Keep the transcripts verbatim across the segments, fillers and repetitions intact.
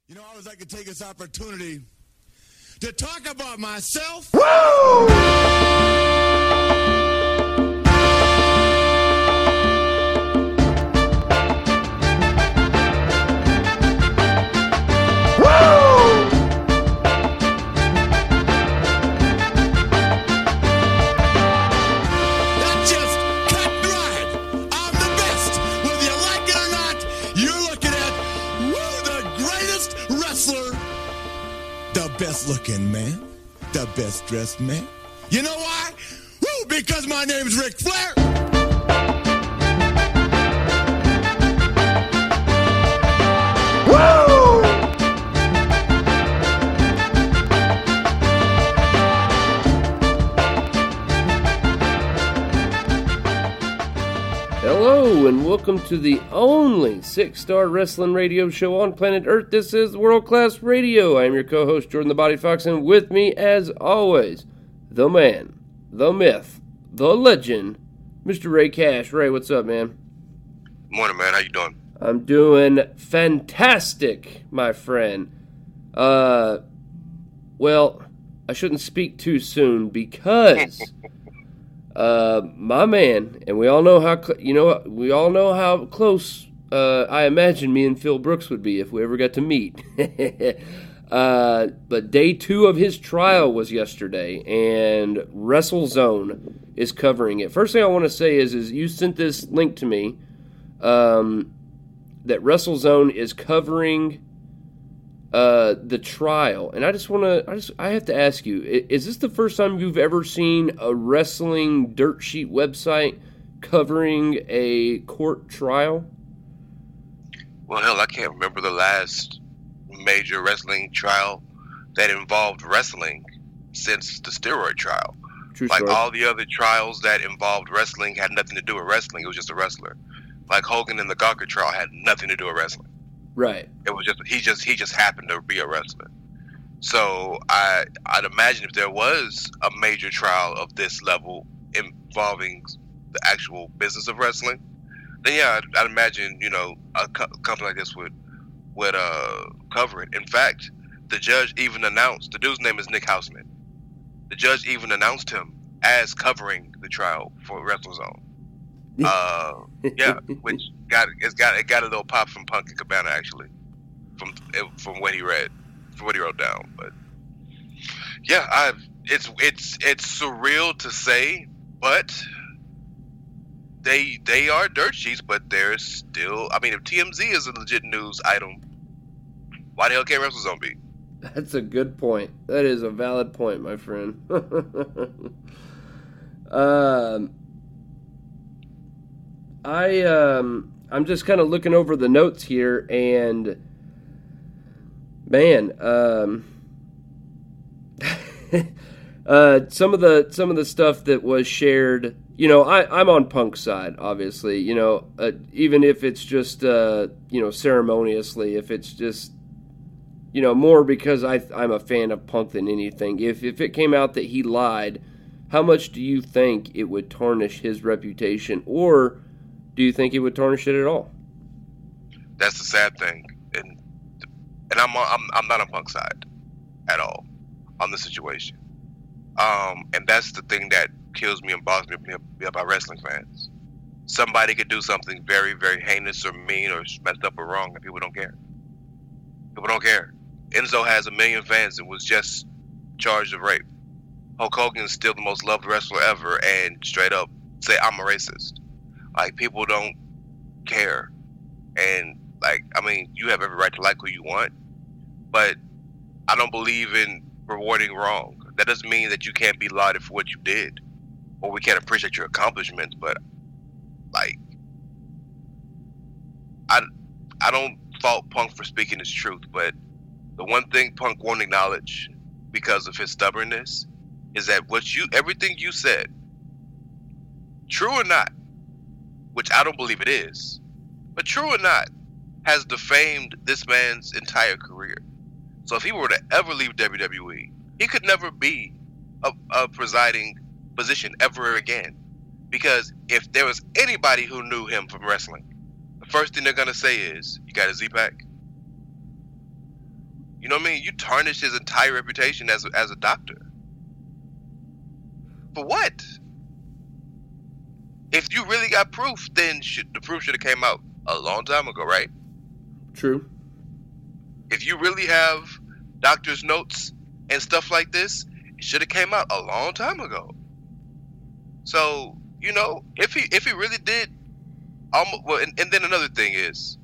You know, I always like to take this opportunity to talk about myself. Woo! Best looking man, the best dressed man. You know why? Woo, because my name's Ric Flair. Woo! Hello and welcome to the only six-star wrestling radio show on planet Earth. This is World Class Radio. I am your co-host, Jordan the Body Fox, and with me, as always, the man, the myth, the legend, Mister Ray Cash. Ray, what's up, man? Morning, man. How you doing? I'm doing fantastic, my friend. Uh, well, I shouldn't speak too soon because... Uh, my man, and we all know how cl- you know we all know how close uh, I imagine me and Phil Brooks would be if we ever got to meet. uh, but day two of his trial was yesterday, and WrestleZone is covering it. First thing I want to say is, is you sent this link to me um, that WrestleZone is covering Uh, the trial, and I just want to, I just, I have to ask you, is this the first time you've ever seen a wrestling dirt sheet website covering a court trial? Well, hell, I can't remember the last major wrestling trial that involved wrestling since the steroid trial. True like story. all the other trials that involved wrestling had nothing to do with wrestling. It was just a wrestler. Like Hogan and the Gawker trial had nothing to do with wrestling. Right. It was just he just he just happened to be a wrestler. So I I'd imagine if there was a major trial of this level involving the actual business of wrestling, then yeah, I'd, I'd imagine you know a co- company like this would would uh, cover it. In fact, the judge even announced the dude's name is Nick Houseman. The judge even announced him as covering the trial for WrestleZone. Uh, yeah, which got it's got it got a little pop from Punk and Cabana actually, from from what he read, from what he wrote down. But yeah, I it's it's it's surreal to say, but they they are dirt sheets, but they're still. I mean, if T M Z is a legit news item, why the hell can't WrestleZone be? That's a good point. That is a valid point, my friend. um. I um I'm just kind of looking over the notes here, and man, um, uh, some of the some of the stuff that was shared, you know, I I'm on Punk's side, obviously, you know, uh, even if it's just uh you know ceremoniously, if it's just you know more because I I'm a fan of Punk than anything. If if it came out that he lied, how much do you think it would tarnish his reputation, or do you think it would tarnish it at all? That's the sad thing, and and I'm I'm I'm not on Punk's side at all on the situation. Um, and that's the thing that kills me and bothers me about wrestling fans. Somebody could do something very very heinous or mean or messed up or wrong, and people don't care. People don't care. Enzo has a million fans and was just charged of rape. Hulk Hogan is still the most loved wrestler ever, and straight up say I'm a racist. Like, people don't care. And, like, I mean, you have every right to like who you want, but I don't believe in rewarding wrong. That doesn't mean that you can't be lauded for what you did, or we can't appreciate your accomplishments, but, like, I, I don't fault Punk for speaking his truth, but the one thing Punk won't acknowledge because of his stubbornness is that what you, everything you said, true or not, which I don't believe it is, but true or not, has defamed this man's entire career. So if he were to ever leave W W E, he could never be a, a presiding position ever again. Because if there was anybody who knew him from wrestling, the first thing they're going to say is, you got a Z-Pack? You know what I mean? You tarnished his entire reputation as a, as a doctor. For what? If you really got proof, then should, the proof should have came out a long time ago, right? True. If you really have doctor's notes and stuff like this, it should have came out a long time ago. So, you know, if he if he really did, um, well, and, and then another thing is,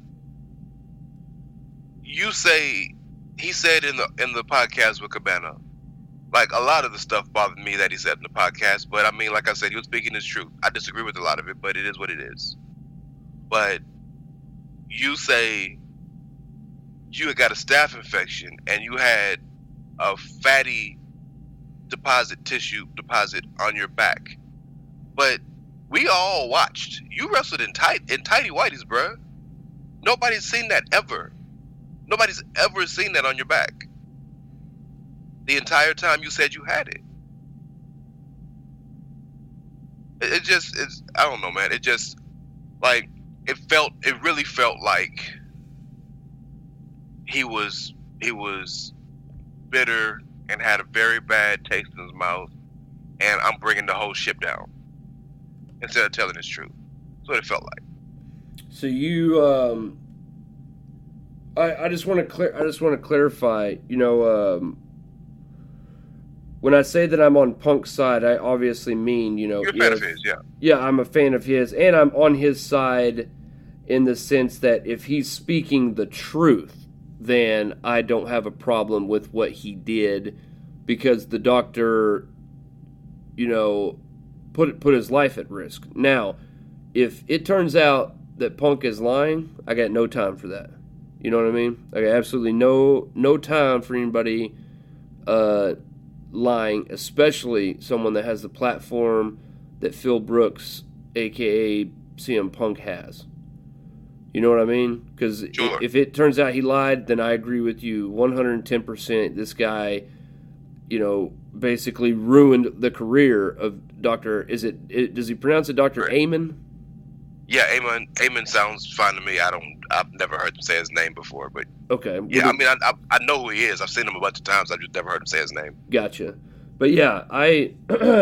you say he said in the in the podcast with Cabana, like a lot of the stuff bothered me that he said in the podcast. But I mean, like I said, he was speaking his truth. I disagree with a lot of it, but it is what it is. But you say you had got a staph infection and you had a fatty deposit, tissue deposit on your back. But we all watched. You wrestled in tight in tighty whities, bruh. Nobody's seen that ever. Nobody's ever seen that on your back. The entire time you said you had it. It, it just, it's, I don't know, man. It just, like, it felt, it really felt like he was, he was bitter and had a very bad taste in his mouth, and I'm bringing the whole ship down instead of telling his truth. That's what it felt like. So you, um, I, I just want to clear, I just want to clarify, you know, um, when I say that I'm on Punk's side, I obviously mean, you know... You're a you fan know, of his, yeah. Yeah, I'm a fan of his, and I'm on his side in the sense that if he's speaking the truth, then I don't have a problem with what he did, because the doctor, you know, put put his life at risk. Now, if it turns out that Punk is lying, I got no time for that. You know what I mean? I got absolutely no no time for anybody... Uh, lying, especially someone that has the platform that Phil Brooks, aka C M Punk, has. You know what I mean? Because sure. if, if it turns out he lied, then I agree with you one hundred ten percent. This guy, you know, basically ruined the career of Doctor Is it, it does he pronounce it Doctor Right. Amen? Yeah, Amen. Amen sounds fine to me. I don't. I've never heard him say his name before, but Okay. yeah, I mean, I, I I know who he is. I've seen him a bunch of times. I've just never heard him say his name. Gotcha. But yeah, I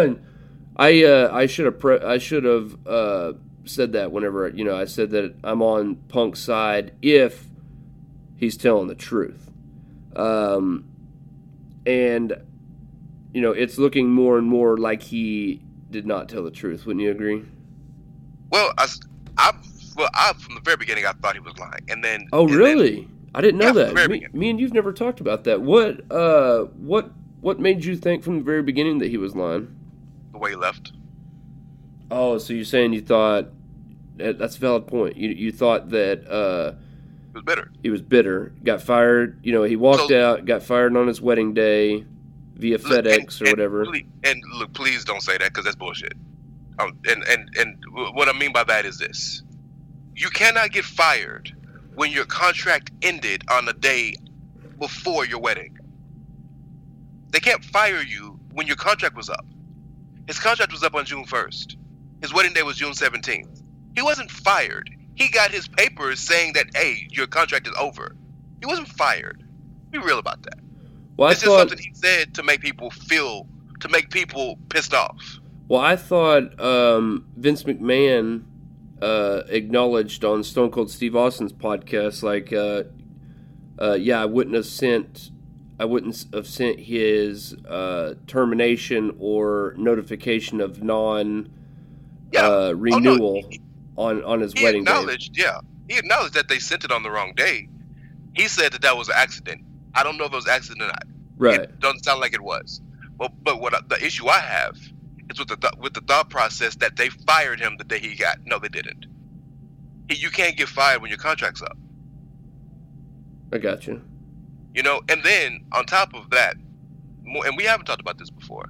I uh, I should have pre- I should have uh, said that whenever, you know, I said that I'm on Punk's side if he's telling the truth. Um, and you know, it's looking more and more like he did not tell the truth. Wouldn't you agree? Well, I, I well, I from the very beginning I thought he was lying, and then Oh, and really? Then, I didn't know yeah, from the that. very Me, beginning. me and you've never talked about that. What uh what what made you think from the very beginning that he was lying? The way he left. Oh, so you're saying you thought that, that's a valid point. You you thought that uh, He was bitter. he was bitter, got fired. You know, he walked So- out, got fired on his wedding day via Look, FedEx and- or and whatever. please- And look, please don't say that because that's bullshit. Um, and and and what I mean by that is this: you cannot get fired when your contract ended on the day before your wedding. They can't fire you when your contract was up. His contract was up on June first. His wedding day was June seventeenth. He wasn't fired. He got his papers saying that, hey, your contract is over. He wasn't fired. Be real about that. Well, I It's just thought. something he said to make people feel, to make people pissed off. Well, I thought um, Vince McMahon uh, acknowledged on Stone Cold Steve Austin's podcast, like, uh, uh, yeah, I wouldn't have sent, I wouldn't have sent his uh, termination or notification of non Yeah. uh, Oh, no, renewal he- on on his He wedding day. acknowledged, yeah, he acknowledged that they sent it on the wrong day. He said that that was an accident. I don't know if it was an accident or not. Right. It doesn't sound like it was. But but what I- the issue I have is with the th- with the thought process that they fired him the day he got. No, they didn't. He, you can't get fired when your contract's up. I got you. You know, and then on top of that, more, and we haven't talked about this before.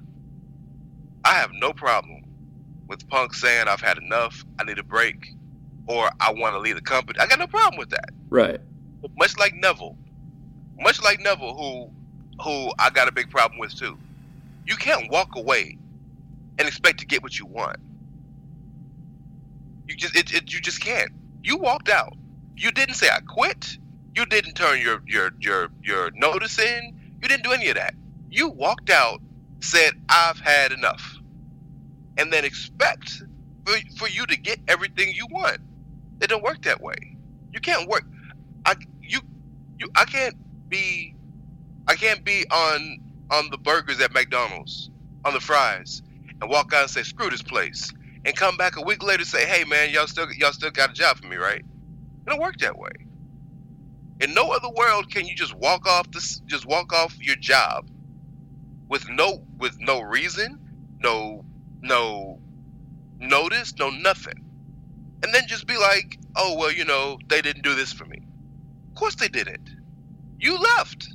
I have no problem with Punk saying I've had enough, I need a break, or I want to leave the company. I got no problem with that. Right. Much like Neville, much like Neville, who who I got a big problem with too. You can't walk away and expect to get what you want. You just it, it you just can't. You walked out. You didn't say I quit. You didn't turn your your your your notice in. You didn't do any of that. You walked out, said, "I've had enough," and then expect for, for you to get everything you want. It don't work that way. You can't work. I you you I can't be I can't be on on the burgers at McDonald's, on the fries, and walk out and say, "Screw this place," and come back a week later and say, "Hey man, y'all still y'all still got a job for me, right?" It don't work that way. In no other world can you just walk off this just walk off your job with no with no reason, no no notice, no nothing. And then just be like, "Oh, well, you know, they didn't do this for me." Of course they didn't. You left.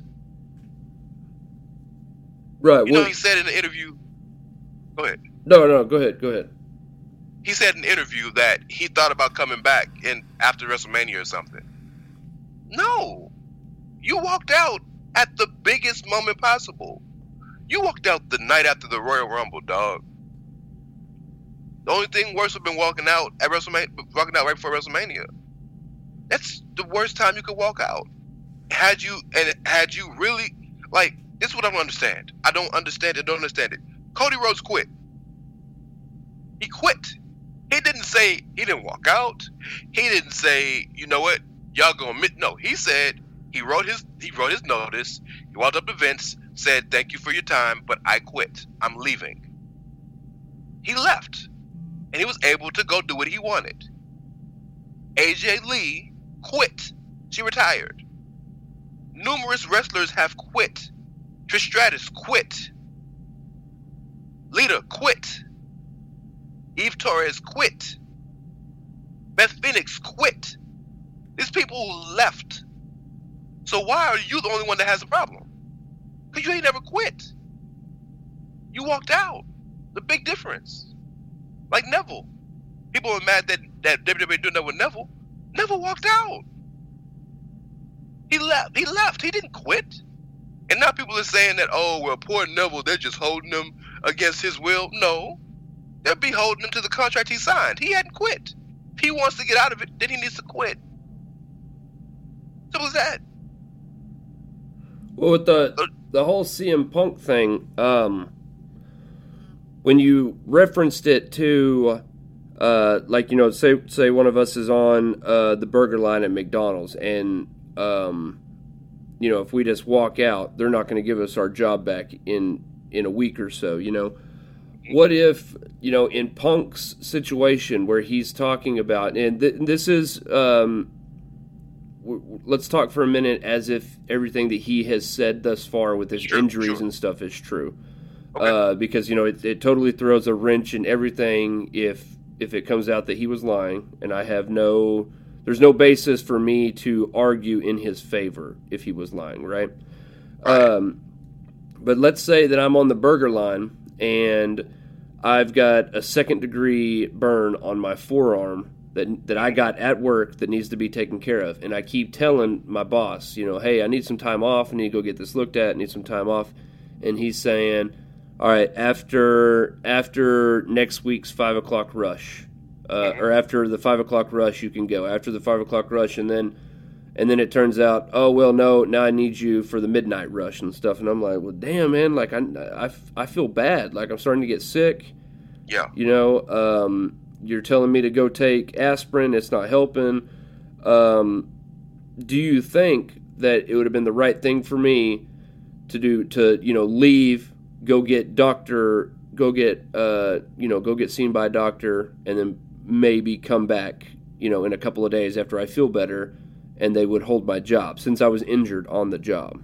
Right. You well, know, he said in the interview, go ahead. No, no, go ahead, go ahead. He said in the interview that he thought about coming back in after WrestleMania or something. No. You walked out at the biggest moment possible. You walked out the night after the Royal Rumble, dog. The only thing worse would have been walking out at WrestleMania, walking out right before WrestleMania. That's the worst time you could walk out. Had you and had you really like this is what I don't understand. I don't understand it, don't understand it. Cody Rhodes quit. He quit. He didn't say he didn't walk out. He didn't say, "You know what, y'all gonna admit." No, he said he wrote his he wrote his notice. He walked up to Vince, said, "Thank you for your time, but I quit. I'm leaving." He left. And he was able to go do what he wanted. A J Lee quit. She retired. Numerous wrestlers have quit. Trish Stratus quit. Lita quit. Eve Torres quit. Beth Phoenix quit. These people left. So why are you the only one that has a problem? Because you ain't never quit. You walked out. The big difference. Like Neville. People were mad that, that W W E doing that with Neville. Neville walked out. He left. He left. He didn't quit. And now people are saying that, "Oh, well, poor Neville, they're just holding him against his will." No. They'll be holding him to the contract he signed. He hadn't quit. If he wants to get out of it, then he needs to quit. Simple as that. Well, with the the whole C M Punk thing, um, when you referenced it to, uh, like, you know, say say one of us is on uh, the burger line at McDonald's, and um, you know, if we just walk out, they're not going to give us our job back in in a week or so. You know, what if, you know, in Punk's situation where he's talking about, and th- this is, um, w- let's talk for a minute as if everything that he has said thus far with his Sure, injuries sure. and stuff is true. Okay. Uh, because, you know, it, it totally throws a wrench in everything if if it comes out that he was lying, and I have no, there's no basis for me to argue in his favor if he was lying, right? Right. Um, but let's say that I'm on the burger line, and I've got a second degree burn on my forearm that that I got at work that needs to be taken care of, and I keep telling my boss, you know, "Hey, I need some time off, I need to go get this looked at, I need some time off," and he's saying, "All right, after after next week's five o'clock rush, uh, or after the five o'clock rush, you can go. After the five o'clock rush, and then and then it turns out, oh well, no, now I need you for the midnight rush and stuff." And I'm like, "Well, damn, man, like I I, I feel bad, like I'm starting to get sick. Yeah. You know, um, you're telling me to go take aspirin, it's not helping. Um, do you think that it would have been the right thing for me to do to you know leave?" Go get doctor, go get, uh, you know, go get seen by a doctor, and then maybe come back, you know, in a couple of days after I feel better, and they would hold my job since I was injured on the job.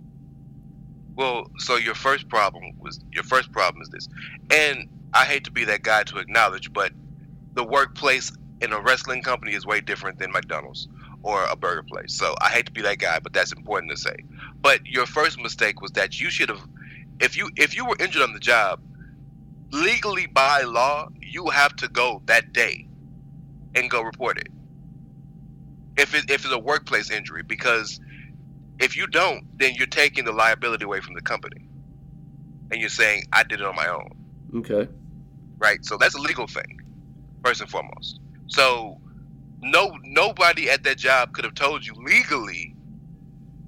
Well, so your first problem was your first problem is this, and I hate to be that guy to acknowledge, but the workplace in a wrestling company is way different than McDonald's or a burger place. So I hate to be that guy, but that's important to say. But your first mistake was that you should have. If you if you were injured on the job, legally by law, you have to go that day and go report it. If it if it's a workplace injury, because if you don't, then you're taking the liability away from the company, and you're saying, "I did it on my own." Okay. Right. So that's a legal thing, first and foremost. So no nobody at that job could have told you legally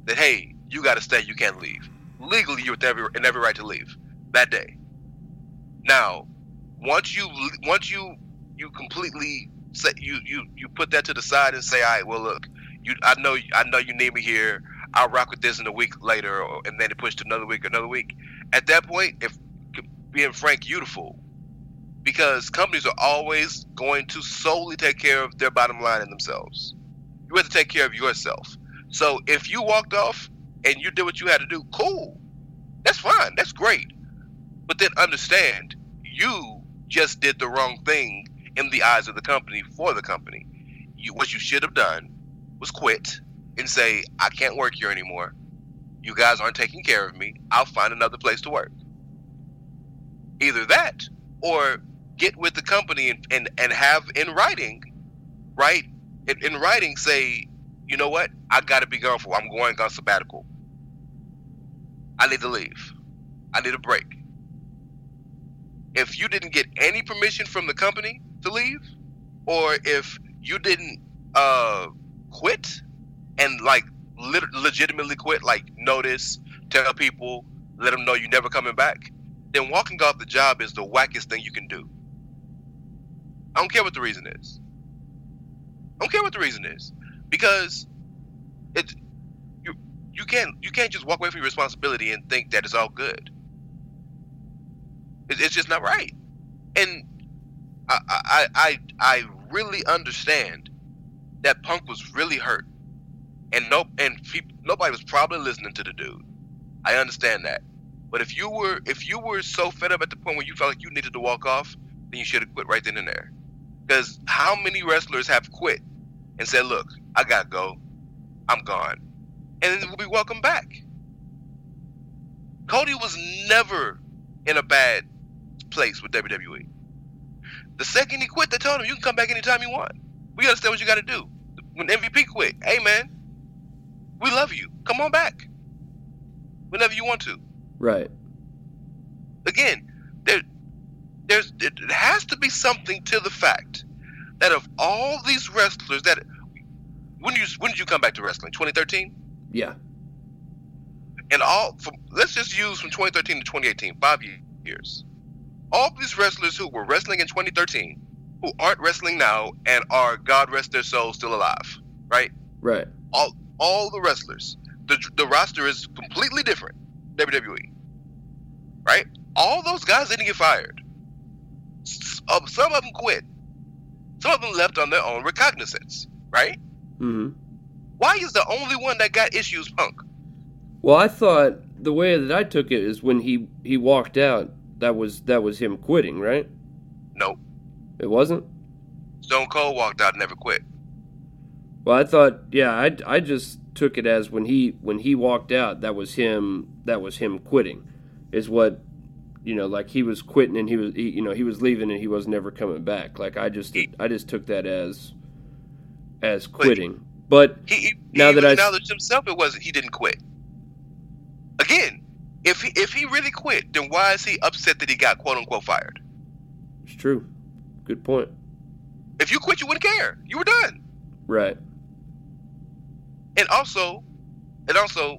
that, hey, you got to stay, you can't leave. Legally, you're in every, in every right to leave that day. Now, once you once you you completely say, you you you put that to the side and say, all right, well, look, you I know I know you need me here. I'll rock with this in a week later, or, and then it pushed to another week, another week. At that point, if being frank, you're the fool, because companies are always going to solely take care of their bottom line and themselves. You have to take care of yourself. So if you walked off and you did what you had to do, cool. That's fine. That's great. But then understand, you just did the wrong thing in the eyes of the company for the company. You, what you should have done was quit and say, I can't work here anymore. You guys aren't taking care of me. I'll find another place to work. Either that, or get with the company and, and, and have in writing, right? In, in writing, say, you know what? I got to be gone for. I'm going on sabbatical. I need to leave. I need a break. If you didn't get any permission from the company to leave, or if you didn't uh, quit and like lit- legitimately quit, like notice, tell people, let them know you're never coming back, then walking off the job is the wackest thing you can do. I don't care what the reason is. I don't care what the reason is, because it you you can't you can't just walk away from your responsibility and think that it's all good. It, it's just not right. And I I I I really understand that Punk was really hurt, and no and people, nobody was probably listening to the dude. I understand that. But if you were if you were so fed up at the point where you felt like you needed to walk off, then you should have quit right then and there. Because how many wrestlers have quit and said, look, I gotta go, I'm gone, and then we welcome back? Cody was never in a bad place with W W E. The second he quit, they told him, you can come back anytime you want. We understand what you gotta do. When M V P quit, hey man, we love you, come on back whenever you want to. Right. Again, there, there's it has to be something to the fact that of all these wrestlers that when you when did you come back to wrestling? twenty thirteen? Yeah. And all from let's just use from twenty thirteen to twenty eighteen, five years. All these wrestlers who were wrestling in twenty thirteen, who aren't wrestling now and are, God rest their souls, still alive, right? Right. All all the wrestlers, the the roster is completely different. W W E, right? All those guys didn't get fired. Some of them quit. Some of them left on their own recognizance, right? Mm-hmm. Why is the only one that got issues Punk? Well, I thought the way that I took it is when he, he walked out, that was that was him quitting, right? Nope. It wasn't? Stone Cold walked out and never quit. Well, I thought, yeah, I, I just took it as when he when he walked out, that was him that was him quitting, is what, you know, like he was quitting and he was he, you know he was leaving and he was never coming back. Like I just he, I just took that as as quitting. But he, he, now he that I acknowledged himself, it wasn't he didn't quit. Again, if he if he really quit, then why is he upset that he got quote unquote fired? It's true. Good point. If you quit, you wouldn't care. You were done. Right. And also, and also,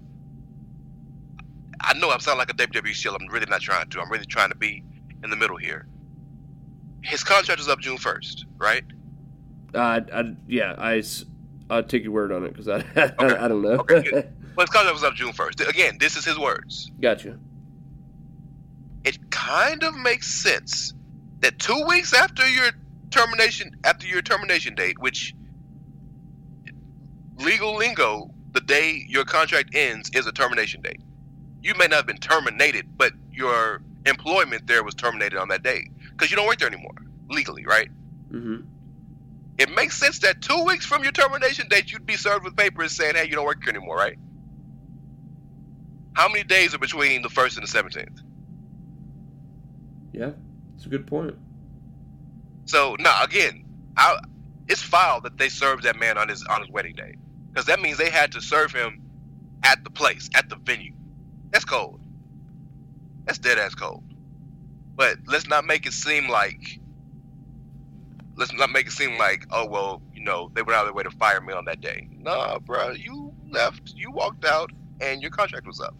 I know I sound like a W W E shill. I'm really not trying to. I'm really trying to be in the middle here. His contract is up June first, right? Uh, I, yeah, I, I'll take your word on it because I, I, okay. I, I don't know. Okay, good. Well, his contract was up June first. Again, this is his words. Gotcha. It kind of makes sense that two weeks after your termination, after your termination date, which legal lingo, the day your contract ends is a termination date. You may not have been terminated, but your employment there was terminated on that day because you don't work there anymore legally, right? Mm-hmm. It makes sense that two weeks from your termination date, you'd be served with papers saying, hey, you don't work here anymore, right? How many days are between the first and the seventeenth? Yeah, that's a good point. So, now, again, I, it's foul that they served that man on his on his wedding day, because that means they had to serve him at the place, at the venue. That's cold. That's dead ass cold. But let's not make it seem like, let's not make it seem like, oh, well, you know, they went out of their way to fire me on that day. Nah, bro, you left, you walked out, and your contract was up.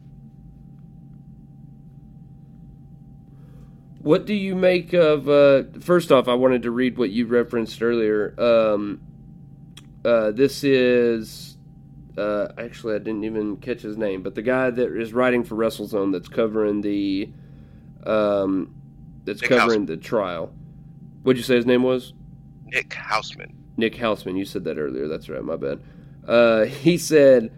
What do you make of, uh, first off, I wanted to read what you referenced earlier. Um, uh, this is, uh, actually, I didn't even catch his name, but the guy that is writing for WrestleZone that's covering the, um, that's Nick covering Houseman. the trial. What'd you say his name was? Nick Houseman. Nick Houseman. You said that earlier. That's right. My bad. Uh, he said,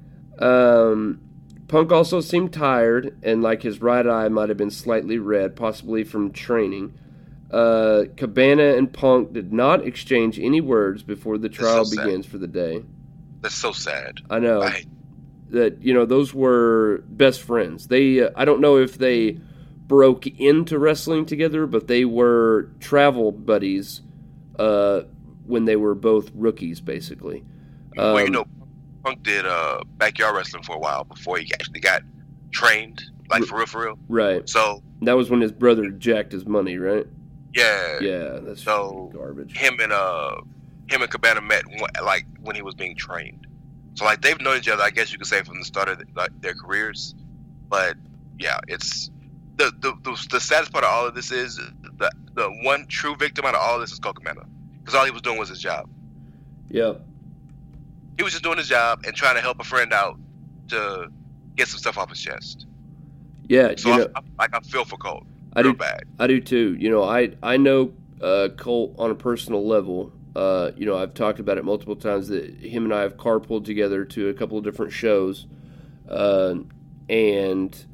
um... Punk also seemed tired, and like his right eye might have been slightly red, possibly from training. Uh, Cabana and Punk did not exchange any words before the trial so begins for the day. That's so sad. I know. I, that, you know, those were best friends. They, uh, I don't know if they broke into wrestling together, but they were travel buddies uh, when they were both rookies, basically. Um, well, you know, Punk did uh, backyard wrestling for a while before he actually got trained, like for real, for real. Right. So that was when his brother jacked his money, right? yeah, Yeah, that's so garbage. Him and uh, him and Cabana met like when he was being trained. So like they've known each other, I guess you could say, from the start of the, like, their careers. But yeah, it's the, the the the saddest part of all of this is the the one true victim out of all of this is Colt Cabana, because all he was doing was his job. Yep. He was just doing his job and trying to help a friend out to get some stuff off his chest. Yeah, So you I, know, I, like I feel for Colt, I real do. bad. I do too. You know, I I know uh, Colt on a personal level. Uh, you know, I've talked about it multiple times that him and I have carpooled together to a couple of different shows, uh, and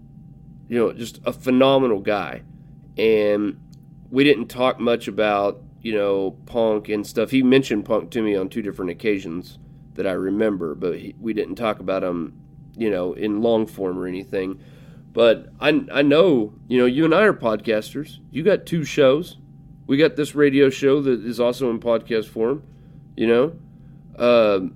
you know, just a phenomenal guy. And we didn't talk much about, you know, Punk and stuff. He mentioned Punk to me on two different occasions that I remember, but he, we didn't talk about him, you know, in long form or anything. But I, I know, you know, you and I are podcasters. You got two shows. We got this radio show that is also in podcast form, you know. Um,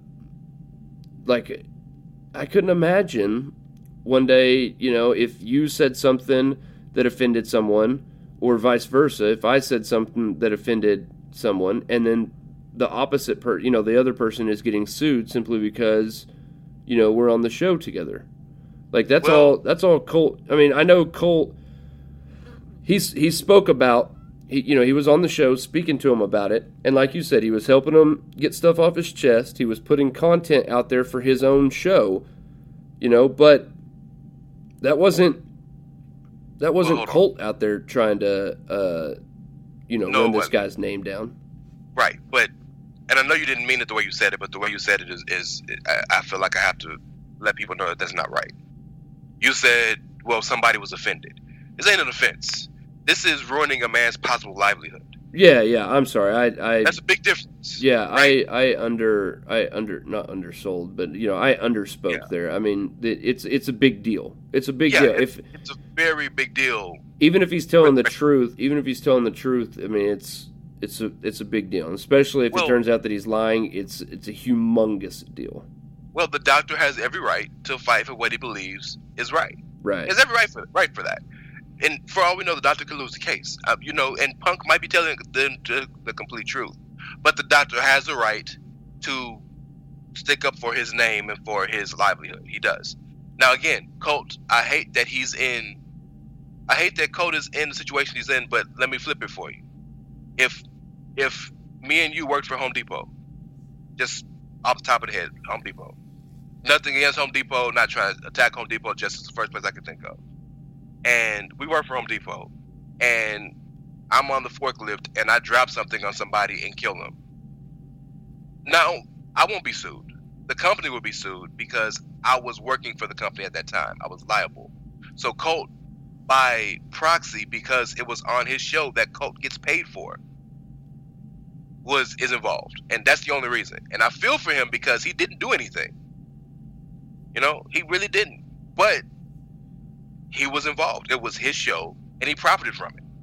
like, I couldn't imagine one day, you know, if you said something that offended someone, or vice versa, if I said something that offended someone, and then the opposite per, you know, the other person is getting sued simply because, you know, we're on the show together. Like that's Well, all. That's all Colt. I mean, I know Colt. He's he spoke about. He, you know, he was on the show speaking to him about it, and like you said, he was helping him get stuff off his chest. He was putting content out there for his own show. You know, but that wasn't that wasn't Well, hold on. Colt out there trying to, uh, you know, No, run this but- guy's name down. Right, but and I know you didn't mean it the way you said it, but the way you said it is, is I, I feel like I have to let people know that that's not right. You said, well, somebody was offended. This ain't an offense. This is ruining a man's possible livelihood. Yeah, yeah. I'm sorry. I, I That's a big difference. yeah, right? I, I under, I under, not undersold, but you know, I underspoke Yeah. there. I mean, it, it's, it's a big deal. It's a big Yeah, deal. it's, If it's a very big deal. even if he's telling the truth, even if he's telling the truth, I mean, it's, it's a, it's a big deal. And especially if Well- it turns out that he's lying, it's, it's a humongous deal. Well, the doctor has every right to fight for what he believes is right. Right. He has every right for right for that. And for all we know, the doctor could lose the case. Uh, you know, and Punk might be telling the, the, the complete truth, but the doctor has a right to stick up for his name and for his livelihood. He does. Now, again, Colt, I hate that he's in. I hate that Colt is in the situation he's in. But let me flip it for you. If if me and you worked for Home Depot, just off the top of the head, Home Depot. Nothing against Home Depot, not trying to attack Home Depot, just as the first place I could think of. And we work for Home Depot, and I'm on the forklift, and I drop something on somebody and kill them. Now, I won't be sued. The company will be sued because I was working for the company at that time. I was liable. So Colt, by proxy, because it was on his show that Colt gets paid for, was is involved, and that's the only reason. And I feel for him because he didn't do anything. You know, he really didn't. But he was involved. It was his show, and he profited from it.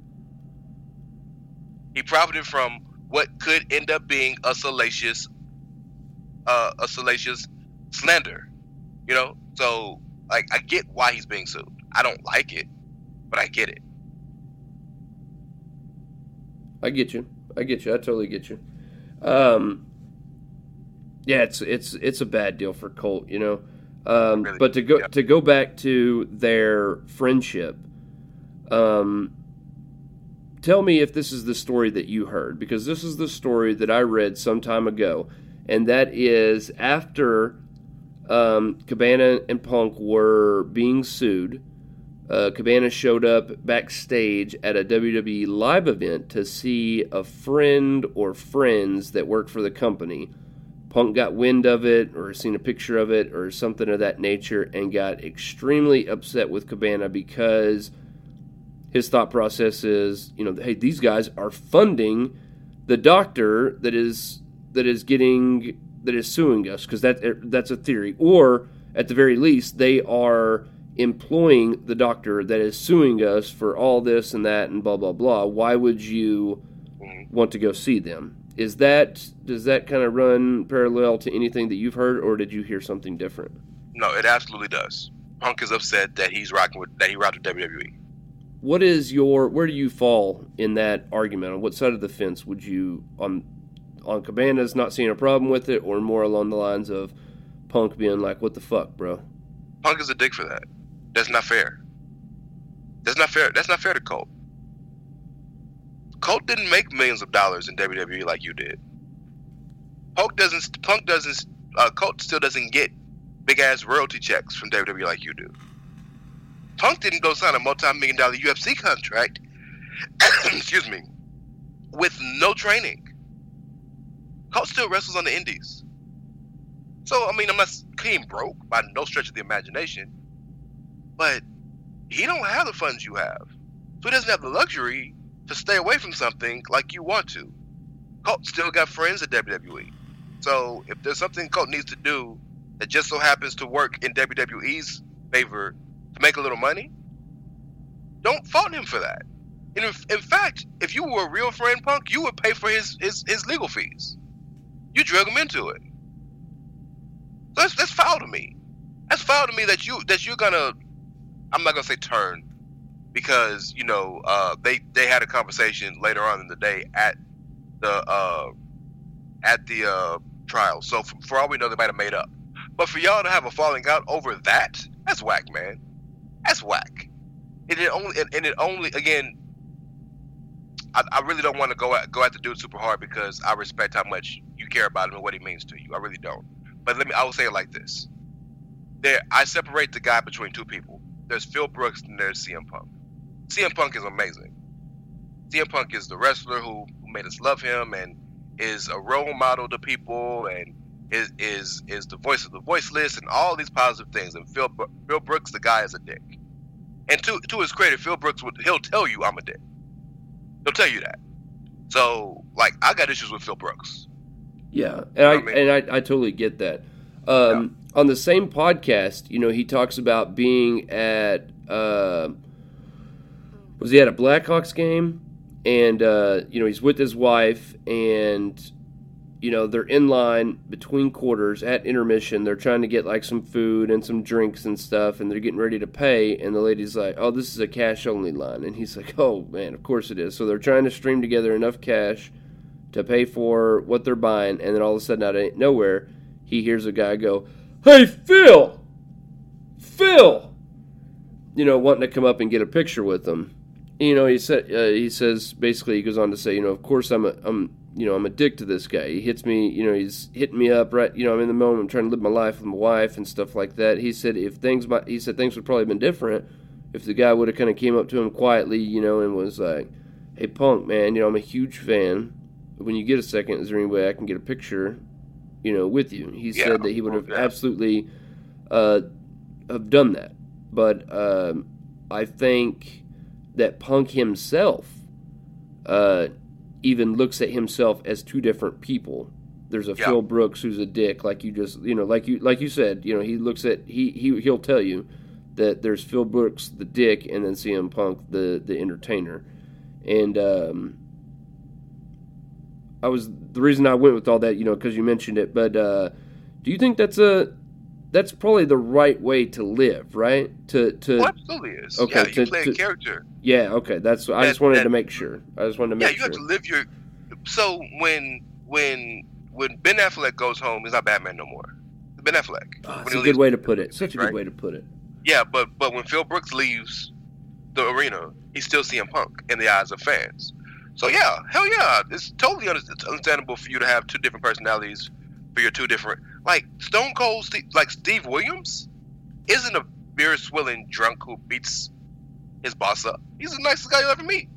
He profited from what could end up being a salacious, uh, a salacious slander. You know, so like I get why he's being sued. I don't like it, but I get it. I get you. I get you. I totally get you. Um, yeah, it's it's it's a bad deal for Colt. You know, Um, really, but to go yeah. to go back to their friendship, um, tell me if this is the story that you heard, because this is the story that I read some time ago, and that is after um, Cabana and Punk were being sued. Uh, Cabana showed up backstage at a W W E live event to see a friend or friends that worked for the company. Punk got wind of it or seen a picture of it or something of that nature and got extremely upset with Cabana because his thought process is, you know, hey, these guys are funding the doctor that is that is getting that is suing us, because that that's a theory, or at the very least they are employing the doctor that is suing us for all this and that and blah blah blah. Why would you want to go see them? Is that does that kind of run parallel to anything that you've heard, or did you hear something different? No, it absolutely does. Punk is upset that he's rocking with that he rocked with W W E. What is your where do you fall in that argument? On what side of the fence would you on on Cabana's not seeing a problem with it, or more along the lines of Punk being like, what the fuck, bro? Punk is a dick for that. That's not fair. That's not fair. That's not fair to Colt. Colt didn't make millions of dollars in W W E like you did. Punk doesn't. Punk doesn't. Uh, Colt still doesn't get big ass royalty checks from W W E like you do. Punk didn't go sign a multi-million dollar U F C contract. Excuse me. With no training. Colt still wrestles on the indies. So I mean, I'm not clean broke by no stretch of the imagination. But he don't have the funds you have. So he doesn't have the luxury to stay away from something like you want to. Colt still got friends at W W E. So if there's something Colt needs to do that just so happens to work in W W E's favor to make a little money, don't fault him for that. And if, in fact, if you were a real friend, Punk, you would pay for his, his, his legal fees. You drug him into it. So that's, that's foul to me. That's foul to me that, you, that you're going to, I'm not gonna say turn, because you know uh, they they had a conversation later on in the day at the uh, at the uh, trial. So for, for all we know, they might have made up. But for y'all to have a falling out over that, that's whack, man. That's whack. And it only and, and it only again, I, I really don't want to go at go at the dude super hard because I respect how much you care about him and what he means to you. I really don't. But let me, I will say it like this: there, I separate the guy between two people. There's Phil Brooks and there's C M Punk. C M Punk is amazing. C M Punk is the wrestler who, who made us love him and is a role model to people and is is is the voice of the voiceless and all these positive things. And Phil Phil Brooks, the guy, is a dick. And to to his credit, Phil Brooks would he'll tell you I'm a dick. He'll tell you that. So like I got issues with Phil Brooks. Yeah, and you know I, I mean? and I I totally get that. Um, yeah. On the same podcast, you know, he talks about being at, uh, was he at a Blackhawks game? And, uh, you know, he's with his wife, and, you know, they're in line between quarters at intermission. They're trying to get, like, some food and some drinks and stuff, and they're getting ready to pay. And the lady's like, oh, this is a cash-only line. And he's like, oh, man, of course it is. So they're trying to stream together enough cash to pay for what they're buying. And then all of a sudden, out of nowhere, he hears a guy go, hey, Phil! Phil! You know, wanting to come up and get a picture with him. You know, he said, uh, he says, basically, he goes on to say, you know, of course I'm a, I'm, you know, I'm a dick to this guy. He hits me, you know, he's hitting me up right, you know, I'm in the moment, I'm trying to live my life with my wife and stuff like that. He said, if things, might, he said things would probably have been different if the guy would have kind of came up to him quietly, you know, and was like, hey, Punk, man, you know, I'm a huge fan. When you get a second, is there any way I can get a picture, you know, with you? He yeah, said that he would have yeah. absolutely uh, have done that. But um, I think that Punk himself uh, even looks at himself as two different people. There's a yeah. Phil Brooks who's a dick, like you just, you know, like you like you said, you know, he looks at he he he'll tell you that there's Phil Brooks the dick, and then C M Punk the the entertainer, and. Um, I was the reason I went with all that, you know, because you mentioned it. But uh, do you think that's a that's probably the right way to live, right? To to oh, absolutely is. Okay, yeah, to, you play to, a character. Yeah, okay. That's I that, just wanted that, to make sure. I just wanted to make yeah, you sure. have to live your. So when when when Ben Affleck goes home, he's not Batman no more. Ben Affleck. Oh, when that's he a leaves, good way to put it. Such a right? good way to put it. Yeah, but but when Phil Brooks leaves the arena, he's still C M Punk in the eyes of fans. So yeah, hell yeah, it's totally understandable for you to have two different personalities for your two different. Like Stone Cold, Steve, like Steve Williams, isn't a beer swilling drunk who beats his boss up. He's the nicest guy you'll ever meet.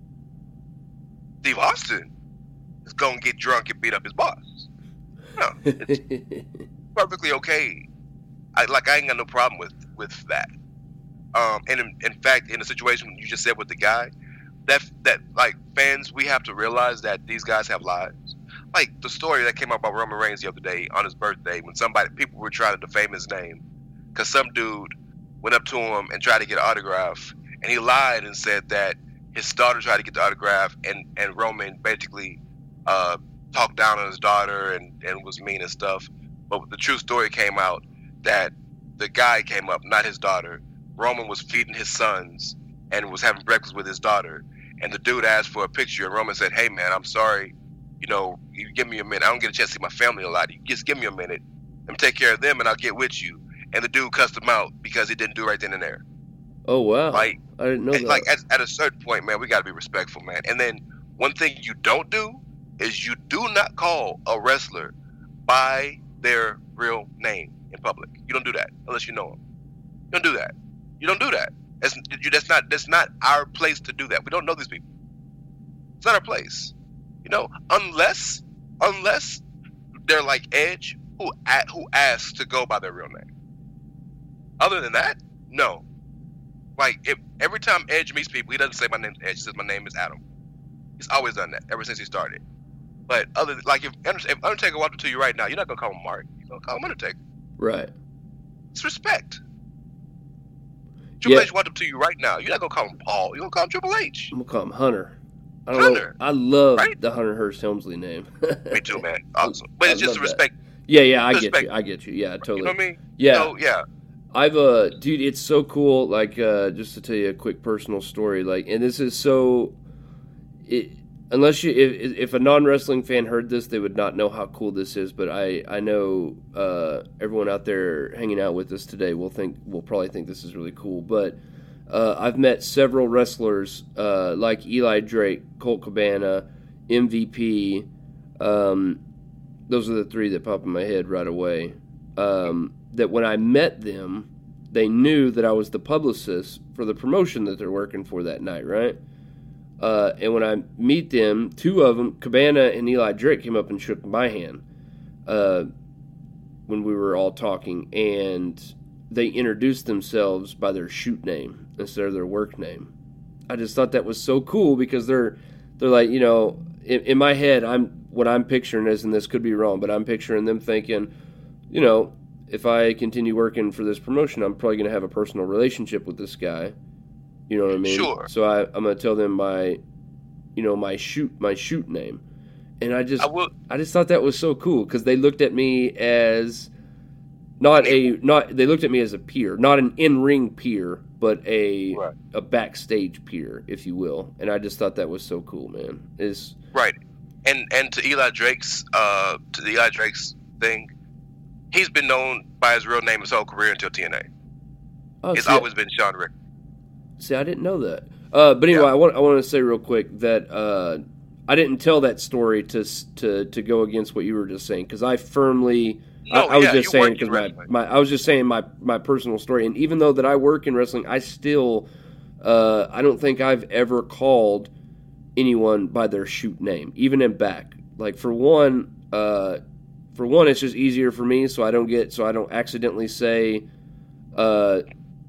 Steve Austin is gonna get drunk and beat up his boss. No, it's perfectly okay. I like I ain't got no problem with with that. Um, and in, in fact, in the situation you just said with the guy, that that like fans, we have to realize that these guys have lives. Like the story that came out about Roman Reigns the other day on his birthday, when somebody people were trying to defame his name because some dude went up to him and tried to get an autograph, and he lied and said that his daughter tried to get the autograph, and and Roman basically uh, talked down on his daughter and and was mean and stuff. But the true story came out that the guy came up, not his daughter. Roman was feeding his sons and was having breakfast with his daughter, and the dude asked for a picture, and Roman said, "Hey man, I'm sorry, you know, you give me a minute. I don't get a chance to see my family a lot. You just give me a minute. Let me take care of them, and I'll get with you." And the dude cussed him out because he didn't do right then and there. Oh wow! Like I didn't know and, that. Like at, at a certain point, man, we got to be respectful, man. And then one thing you don't do is you do not call a wrestler by their real name in public. You don't do that unless you know them. You don't do that. You don't do that. That's you, that's not that's not our place to do that. We don't know these people. It's not our place. You know, unless unless they're like Edge, who who asks to go by their real name. Other than that, no. Like if every time Edge meets people, he doesn't say my name's Edge. He says my name is Adam. He's always done that ever since he started. But other than, like if, if Undertaker walked up to you right now, you're not gonna call him Mark. You're gonna call him Undertaker. Right. It's respect. Triple Yeah. H walked up to you right now. You're not gonna call him Paul. You're gonna call him Triple H. I'm gonna call him Hunter. I don't Hunter. know. I love Right? the Hunter Hearst Helmsley name. Me too, man. Awesome. But it's I just love a respect. Yeah, yeah, I get Respect. you. I get you. Yeah, totally. You know what I mean? Yeah. So, yeah. I've uh dude, it's so cool, like uh just to tell you a quick personal story, like, and this is so it unless you if if a non-wrestling fan heard this, they would not know how cool this is, but I I know uh everyone out there hanging out with us today will think will probably think this is really cool, but uh I've met several wrestlers uh like Eli Drake, Colt Cabana, M V P, um those are the three that pop in my head right away. Um that when I met them, they knew that I was the publicist for the promotion that they're working for that night, right? Uh, and when I meet them, two of them, Cabana and Eli Drake, came up and shook my hand uh, when we were all talking, and they introduced themselves by their shoot name instead of their work name. I just thought that was so cool because they're they're like, you know, in, in my head, I'm what I'm picturing is, and this could be wrong, but I'm picturing them thinking, you know, if I continue working for this promotion, I'm probably going to have a personal relationship with this guy. You know what I mean? Sure. So I, I'm going to tell them my, you know, my shoot, my shoot name, and I just, I will. I just thought that was so cool because they looked at me as not a, not they looked at me as a peer, not an in-ring peer, but a Right. a backstage peer, if you will. And I just thought that was so cool, man. Is Right. And and to Eli Drake's uh to the Eli Drake's thing, he's been known by his real name his whole career until T N A. oh, It's see, always been Sean Rick. See, I didn't know that. Uh, but anyway, Yeah. I want I want to say real quick that uh, I didn't tell that story to s- to to go against what you were just saying because I firmly No, I, I was yeah, just you saying work because in my, wrestling. my I was just saying my my personal story, and even though that I work in wrestling, I still uh, I don't think I've ever called anyone by their shoot name, even in back. Like for one, uh, for one, it's just easier for me, so I don't get so I don't accidentally say. Uh,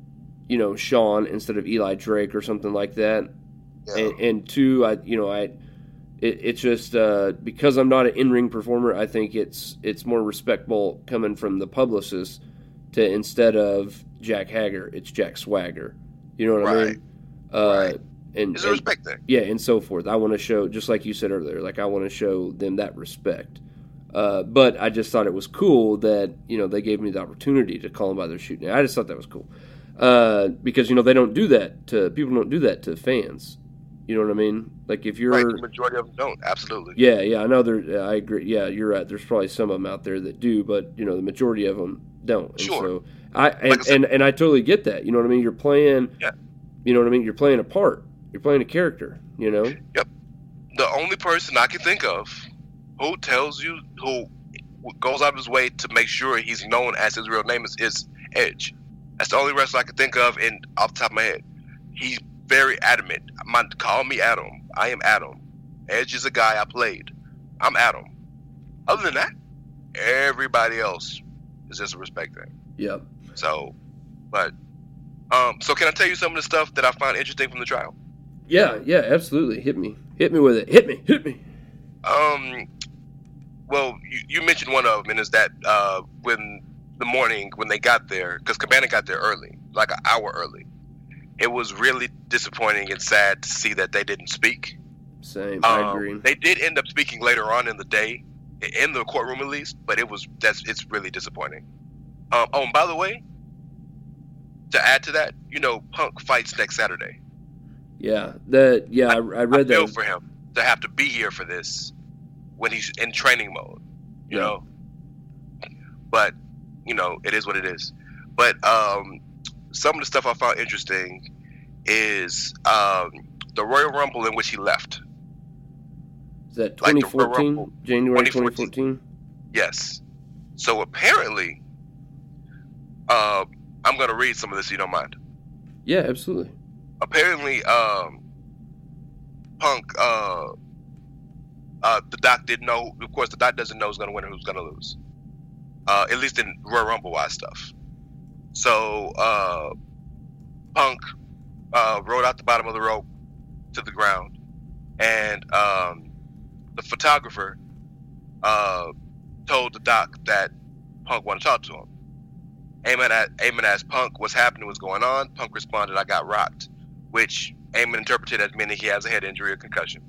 you know, Sean instead of Eli Drake or something like that. Yeah. And, and two, I, you know, I, it, it's just, uh, because I'm not an in-ring performer, I think it's, it's more respectable coming from the publicist to instead of Jack Hager, it's Jack Swagger. You know what I Right. mean? Uh, Right. and, It's a and- respect thing. yeah, and so forth. I want to show, just like you said earlier, like I want to show them that respect. Uh, but I just thought it was cool that, you know, they gave me the opportunity to call them by their shoot name. I just thought that was cool. Uh, because, you know, they don't do that to, people don't do that to fans. You know what I mean? Like if you're, right, the majority of them don't. Absolutely. Yeah, yeah, I know. There, I agree. Yeah, you're right. There's probably some of them out there that do, but you know, the majority of them don't. And Sure. So I and, Like I said- and and I totally get that. You know what I mean? You're playing. Yeah. You know what I mean? You're playing a part. You're playing a character. You know. Yep. The only person I can think of who tells you, who goes out of his way to make sure he's known as his real name is, is Edge. That's the only wrestler I can think of, and off the top of my head, he's very adamant. My, call me Adam. I am Adam. Edge is a guy I played. I'm Adam. Other than that, everybody else is just a respect thing. Yep. So, but, um, so can I tell you some of the stuff that I found interesting from the trial? Yeah. Yeah. Absolutely. Hit me. Hit me with it. Hit me. Hit me. Um, well, you, you mentioned one of them, and is that uh, when the morning when they got there, because Cabana got there early, like an hour early. It was really disappointing and sad to see that they didn't speak. Same. I Um, agree. They did end up speaking later on in the day, in the courtroom at least, but it was that's it's really disappointing. Um, oh, and by the way, to add to that, you know, Punk fights next Saturday. Yeah. That. Yeah. I, I read I feel that. for him to have to be here for this when he's in training mode, you Yeah. know. But you know, it is what it is. But um, some of the stuff I found interesting is um, the Royal Rumble in which he left. Is that like the twenty fourteen? Rumble. January twenty twenty fourteen. fourteen. Yes. So apparently, uh, I'm going to read some of this if you don't mind. Yeah. Absolutely. Apparently, um, Punk, uh, uh, the Doc didn't know. Of course, the Doc doesn't know who's going to win or who's going to lose. Uh, at least in Royal Rumble wise stuff. So uh, Punk uh, rode out the bottom of the rope to the ground, and um, the photographer uh, told the Doc that Punk wanted to talk to him. Eamon asked, Eamon asked Punk what's happening, what's going on. Punk responded, "I got rocked," which Eamon interpreted as meaning he has a head injury or concussion.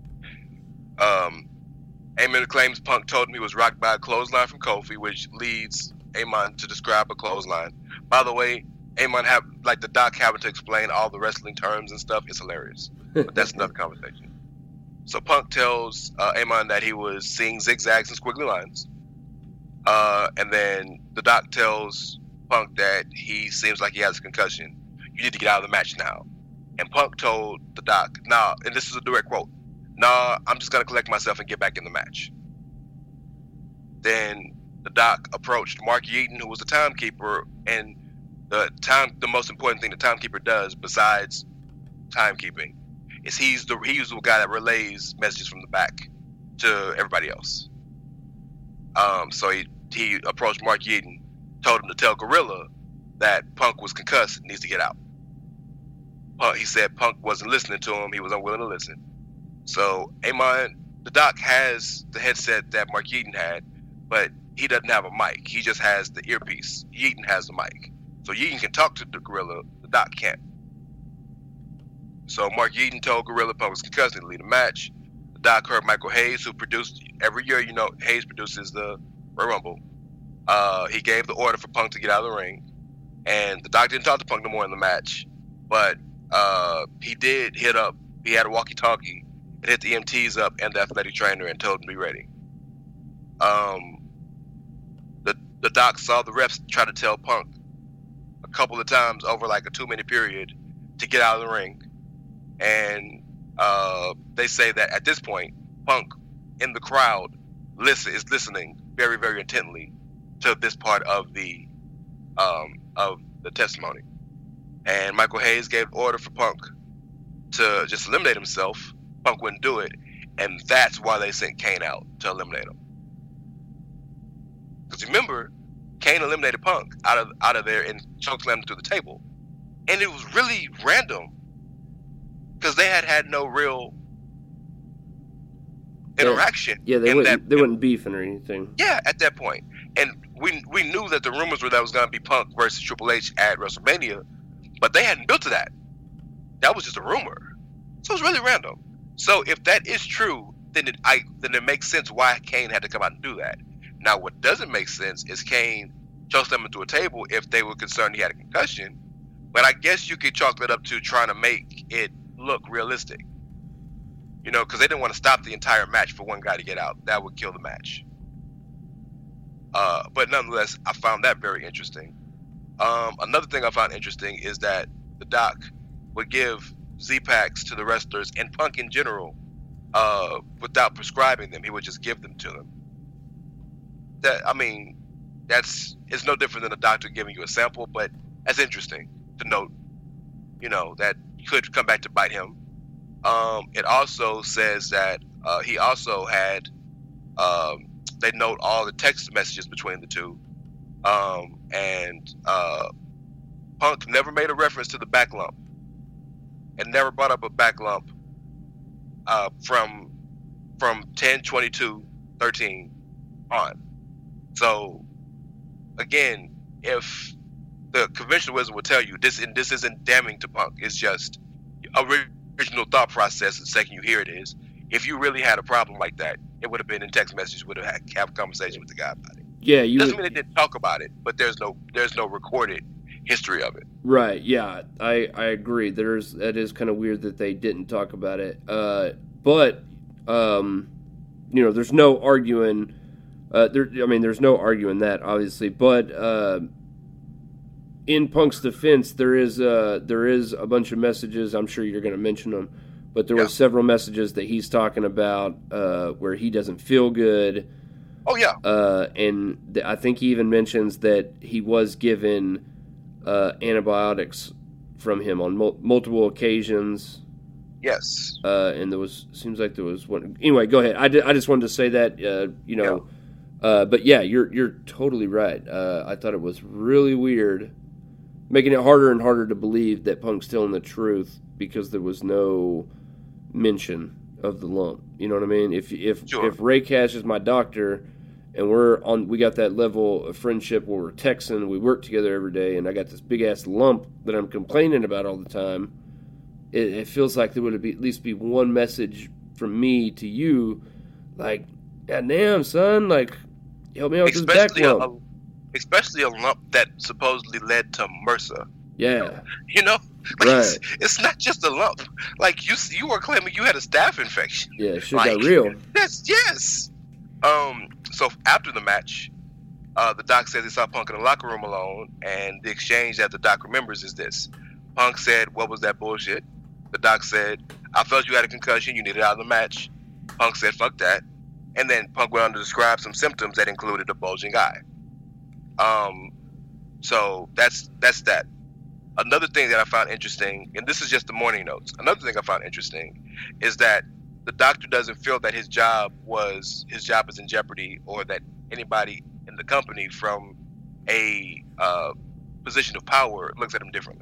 Um, Eamon claims Punk told him he was rocked by a clothesline from Kofi, which leads Eamon to describe a clothesline. By the way, Eamon have like the Doc having to explain all the wrestling terms and stuff is hilarious, but that's another conversation. So Punk tells uh, Eamon that he was seeing zigzags and squiggly lines, uh, and then the Doc tells Punk that he seems like he has a concussion. You need to get out of the match now. And Punk told the Doc, "Nah," and this is a direct quote, "Nah, I'm just gonna collect myself and get back in the match." Then the Doc approached Mark Yeaton, who was the timekeeper, and the time the most important thing the timekeeper does besides timekeeping is he's the he's the guy that relays messages from the back to everybody else. Um, so he he approached Mark Yeaton, told him to tell Gorilla that Punk was concussed and needs to get out. Punk, he said Punk wasn't listening to him; he was unwilling to listen. So Eamon, the Doc has the headset that Mark Yeaton had, but he doesn't have a mic. He just has the earpiece. Yeaton has the mic. So Yeaton can talk to the Gorilla, the Doc can't. So Mark Yeaton told Gorilla Punk was concussed to lead the match. The Doc heard Michael Hayes, who produced, every year, you know, Hayes produces the Royal Rumble. Uh, he gave the order for Punk to get out of the ring. And the Doc didn't talk to Punk no more in the match. But uh, he did hit up, he had a walkie-talkie, and hit the E M Ts up and the athletic trainer and told him to be ready. Um, the the Doc saw the refs try to tell Punk a couple of times over like a two-minute period to get out of the ring. And uh, they say that at this point, Punk in the crowd listen, is listening very, very intently to this part of the um, of the testimony. And Michael Hayes gave order for Punk to just eliminate himself. Punk wouldn't do it, and that's why they sent Kane out to eliminate him. Because remember, Kane eliminated Punk out of out of there and chokeslammed him through the table, and it was really random because they had had no real interaction. Yeah, they in wouldn't that, they wouldn't beefing or anything. Yeah, at that point, and we we knew that the rumors were that it was going to be Punk versus Triple H at WrestleMania, but they hadn't built to that. That was just a rumor, so it was really random. So if that is true, then it I then it makes sense why Kane had to come out and do that. Now, what doesn't make sense is Kane choked them into a table if they were concerned he had a concussion. But I guess you could chalk that up to trying to make it look realistic. You know, because they didn't want to stop the entire match for one guy to get out. That would kill the match. Uh, but nonetheless, I found that very interesting. Um, another thing I found interesting is that the doc would give Z-Packs to the wrestlers and Punk in general uh, without prescribing them. He would just give them to them. That I mean, that's it's no different than a doctor giving you a sample, but that's interesting to note. You know, that could come back to bite him. Um, it also says that uh, he also had, um, they note all the text messages between the two. Um, and uh, Punk never made a reference to the back lump and never brought up a back lump uh, from from ten twenty-two thirteen on. So, again, if the conventional wisdom will tell you this, and this isn't damning to Punk, it's just a original thought process. The second you hear it is, if you really had a problem like that, it would have been in text messages. Would have had have a conversation with the guy about it. Yeah, you doesn't would, mean they didn't talk about it, but there's no there's no recorded history of it. Right? Yeah, I I agree. There's that is kind of weird that they didn't talk about it. Uh, but um, you know, there's no arguing. Uh, there, I mean, there's no arguing that, obviously, but uh, in Punk's defense, there is uh, there is a bunch of messages. I'm sure you're going to mention them, but there Yeah. were several messages that he's talking about uh, where he doesn't feel good. Oh yeah, Uh, and th- I think he even mentions that he was given uh, antibiotics from him on mul- multiple occasions. yes, Uh, and there was seems like there was one. Anyway, go ahead. I, di- I just wanted to say that. Uh, you know. Uh, but yeah, you're you're totally right. Uh, I thought it was really weird, making it harder and harder to believe that Punk's telling the truth because there was no mention of the lump. You know what I mean? If if Sure. if Ray Cash is my doctor, and we're on, we got that level of friendship where we're texting, we work together every day, and I got this big ass lump that I'm complaining about all the time. It, it feels like there would be at least be one message from me to you, like, God damn, son, like. Help me out with this back especially a, lump. a especially a lump that supposedly led to MRSA. Yeah, You know, like, Right. it's, it's not just a lump. Like you, you were claiming you had a staph infection. yeah, shit Like, got real. Yes, yes. Um. So after the match, uh, the doc says he saw Punk in the locker room alone, and the exchange that the doc remembers is this: Punk said, "What was that bullshit?" The doc said, "I felt you had a concussion. You needed out of the match." Punk said, "Fuck that." And then Punk went on to describe some symptoms that included a bulging eye. Um, so that's that's that. Another thing that I found interesting, and this is just the morning notes. Another thing I found interesting is that the doctor doesn't feel that his job was his job is in jeopardy, or that anybody in the company from a uh, position of power looks at him differently.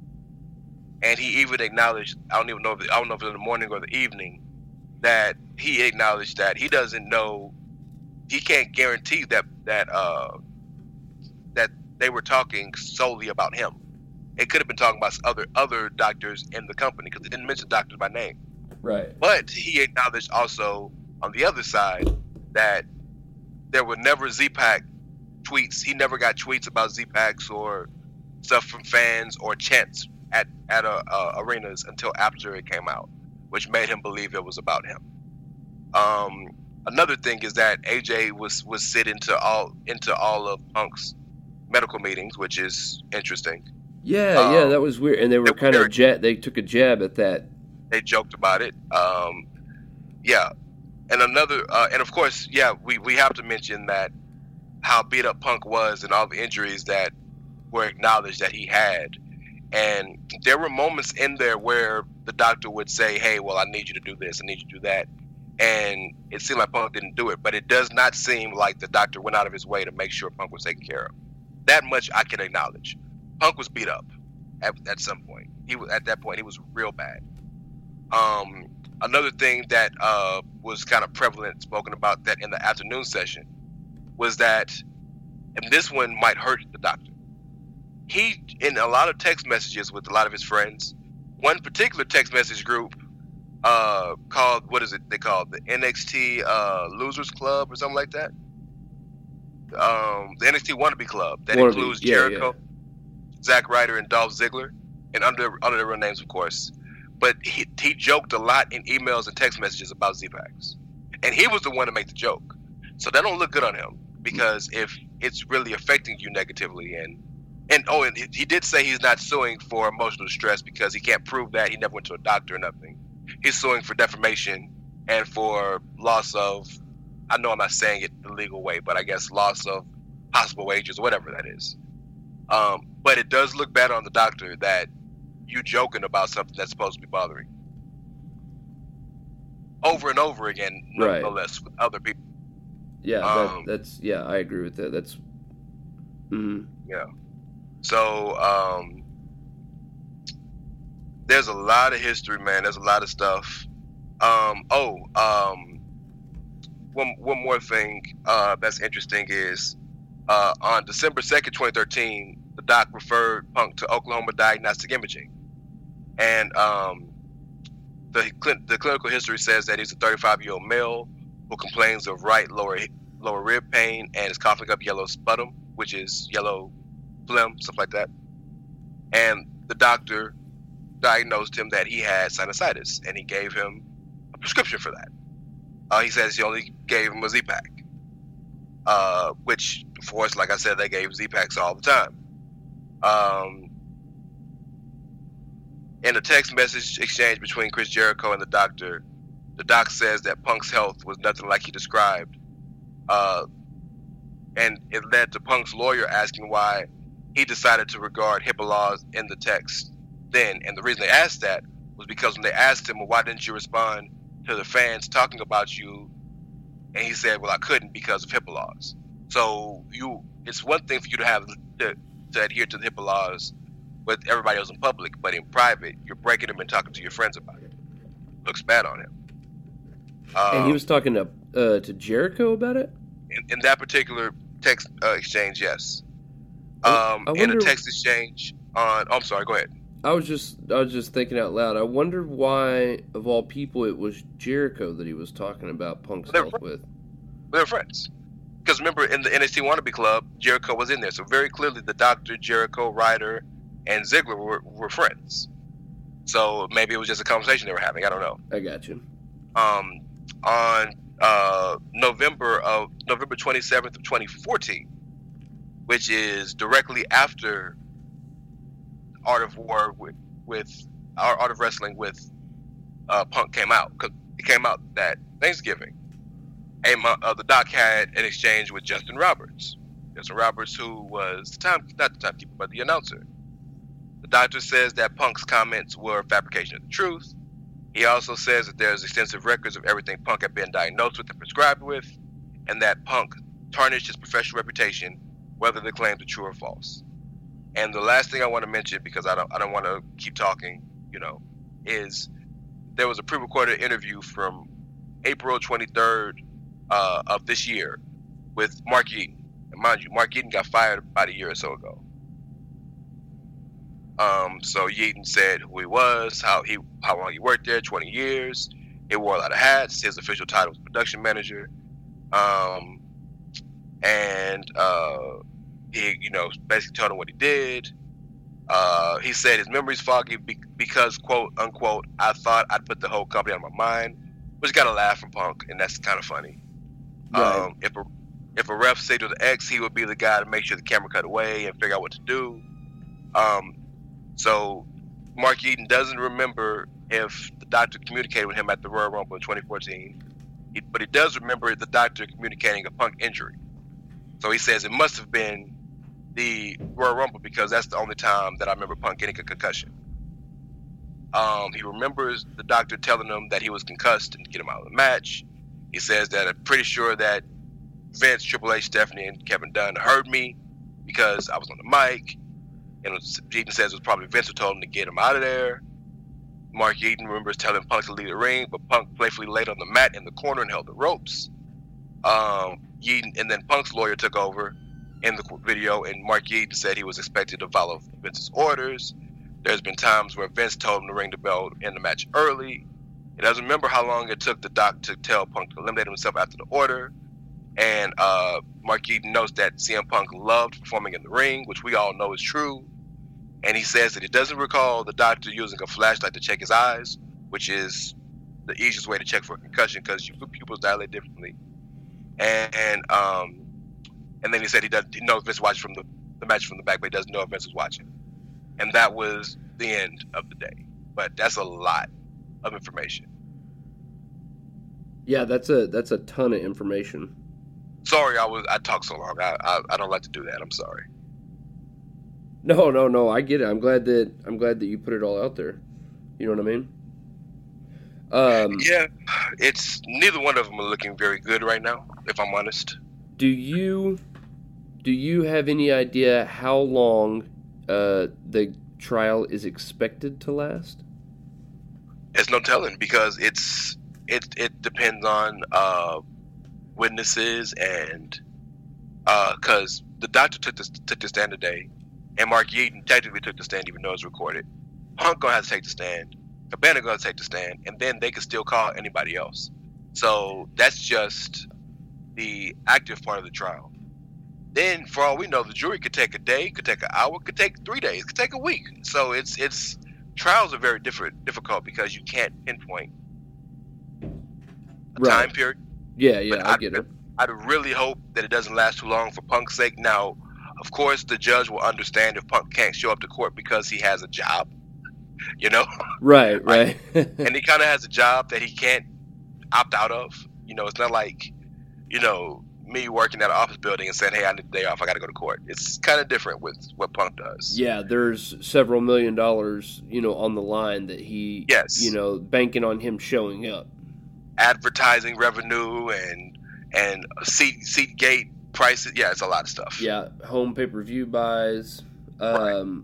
And he even acknowledged, I don't even know if it, I don't know if it was in the morning or the evening, that he acknowledged that he doesn't know, he can't guarantee that that uh, that they were talking solely about him. It could have been talking about other other doctors in the company, because they didn't mention doctors by name. Right. But he acknowledged also on the other side that there were never Z-Pack tweets. He never got tweets about Z-Packs or stuff from fans or chants at at uh, uh, arenas until after it came out, which made him believe it was about him. Um, another thing is that A J was was sit into all into all of Punk's medical meetings, which is interesting. Yeah, Um, yeah, that was weird. And they were they were kind of very- ja- they took a jab at that. They joked about it. Um, yeah, and another, uh, and of course, yeah, we, we have to mention that how beat up Punk was and all the injuries that were acknowledged that he had. And there were moments in there where the doctor would say, "Hey, well, I need you to do this, I need you to do that," and it seemed like Punk didn't do it. But it does not seem like the doctor went out of his way to make sure Punk was taken care of. That much I can acknowledge. Punk was beat up at, at some point. He was at that point. He was real bad. Um, another thing that uh, was kind of prevalent, spoken about that in the afternoon session, was that, and this one might hurt the doctor. He, in a lot of text messages with a lot of his friends, one particular text message group uh, called, what is it they called? The N X T uh, Losers Club or something like that. Um, the N X T Wannabe Club. That Wannabe, includes yeah, Jericho, Zack Ryder, and Dolph Ziggler, and under under their real names, of course. but he, he joked a lot in emails and text messages about Z-Packs. And he was the one to make the joke. So that don't look good on him, because if it's really affecting you negatively, and and oh, and he did say he's not suing for emotional distress because he can't prove that. He never went to a doctor or nothing. He's suing for defamation and for loss of, I know I'm not saying it the legal way, but I guess loss of possible wages, whatever that is. Um, but it does look bad on the doctor that you joking about something that's supposed to be bothering you. Over and over again, no, right. no less, with other people. Yeah, Um, that, that's yeah, I agree with that. That's mm, Yeah. So, um, there's a lot of history, man. There's a lot of stuff. Um, oh, um, one one more thing uh, that's interesting is uh, on December second, twenty thirteen, the doc referred Punk to Oklahoma Diagnostic Imaging, and um, the cl- the clinical history says that he's a thirty-five-year-old male who complains of right lower lower rib pain and is coughing up yellow sputum, which is yellow phlegm, stuff like that. And the doctor diagnosed him that he had sinusitis, and he gave him a prescription for that. Uh, he says he only gave him a Z-Pack, uh, which, of course, like I said, they gave Z-Packs all the time. Um, in a text message exchange between Chris Jericho and the doctor, the doc says that Punk's health was nothing like he described. Uh, and it led to Punk's lawyer asking why he decided to regard HIPAA laws in the text then. And the reason they asked that was because when they asked him, well, why didn't you respond to the fans talking about you? And he said, well, I couldn't because of HIPAA laws. So you, it's one thing for you to have to, to adhere to the HIPAA laws with everybody else in public, but in private, you're breaking them and talking to your friends about it. Looks bad on him. Um, and he was talking to uh, to Jericho about it? In, in that particular text uh, exchange, yes. I- Um, I in a wonder- text exchange on, oh, I'm sorry, go ahead. I was just I was just thinking out loud. I wondered why, of all people, it was Jericho that he was talking about Punk's They're health with. They're friends. Because remember, in the N X T Wannabe Club, Jericho was in there. So very clearly, the Doctor, Jericho, Ryder, and Ziggler were, were friends. So maybe it was just a conversation they were having. I don't know. I got you. Um, on uh, November of November twenty-seventh of twenty fourteen, which is directly after Art of War with, with Art of Wrestling with uh, Punk came out. Cause it came out that Thanksgiving. And uh, the doc had an exchange with Justin Roberts. Justin Roberts, who was the time not the timekeeper, but the announcer. The doctor says that Punk's comments were fabrication of the truth. He also says that there's extensive records of everything Punk had been diagnosed with and prescribed with, and that Punk tarnished his professional reputation, whether the claims are true or false. And the last thing I want to mention, because I don't I don't want to keep talking, you know, is there was a pre-recorded interview from April twenty-third uh, of this year with Mark Eaton. And mind you, Mark Eaton got fired about a year or so ago. Um, so Yeaton said who he was, how he how long he worked there, twenty years. He wore a lot of hats. His official title was production manager. Um, and uh, he, you know, basically told him what he did. Uh, he said his memory's foggy be- because, quote unquote, I thought I'd put the whole company on my mind, which got a laugh from Punk, and that's kind of funny. Right. Um, if a if a ref said to the X, he would be the guy to make sure the camera cut away and figure out what to do. Um, so Mark Eaton doesn't remember if the doctor communicated with him at the Royal Rumble in twenty fourteen, he, but he does remember the doctor communicating a Punk injury. So he says it must have been the Royal Rumble because that's the only time that I remember Punk getting a concussion. Um, he remembers the doctor telling him that he was concussed and to get him out of the match. He says that I'm pretty sure that Vince, Triple H, Stephanie, and Kevin Dunn heard me because I was on the mic. And Eaton says it was probably Vince who told him to get him out of there. Mark Eaton remembers telling Punk to leave the ring, but Punk playfully laid on the mat in the corner and held the ropes. Um, Eaton, and then Punk's lawyer took over in the video, and Mark Eaton said he was expected to follow Vince's orders. There's been times where Vince told him to ring the bell in the match early. He doesn't remember how long it took the doc to tell Punk to eliminate himself after the order. And uh, Mark Eaton notes that C M Punk loved performing in the ring, which we all know is true. and he says that he doesn't recall the doctor using a flashlight to check his eyes, which is the easiest way to check for a concussion because your pupils dilate differently. And, and um, and then he said he does he knows Vince watched from the, the match from the back, but he doesn't know if Vince was watching. And that was the end of the day. But that's a lot of information. Yeah, that's a that's a ton of information. Sorry, I was I talked so long. I, I I don't like to do that. I'm sorry. No, no, no. I get it. I'm glad that I'm glad that you put it all out there. You know what I mean? Um, yeah, it's neither one of them are looking very good right now, if I'm honest. Do you do you have any idea how long uh, the trial is expected to last? There's no telling because it's it it depends on uh, witnesses and because uh, the doctor took the took the stand today, and Mark Yeaton technically took the stand even though it's recorded. Punk gonna have to take the stand. Cabana gonna take the stand, and then they can still call anybody else. So that's just the active part of the trial. Then, for all we know, the jury could take a day, could take an hour, could take three days, could take a week. So it's it's trials are very different, difficult because you can't pinpoint a right. time period. Yeah, yeah, but I I'd, get it. I'd really hope that it doesn't last too long for Punk's sake. Now, of course, the judge will understand if Punk can't show up to court because he has a job. You know, right, like, right, and he kind of has a job that he can't opt out of. You know, it's not like, you know, me working at an office building and saying, "Hey, I need a day off. I got to go to court." It's kind of different with what Punk does. Yeah, there's several million dollars, you know, on the line that he, yes, you know, banking on him showing up. Advertising revenue and and seat seat gate prices. Yeah, it's a lot of stuff. Yeah, home pay per view buys. Um, right.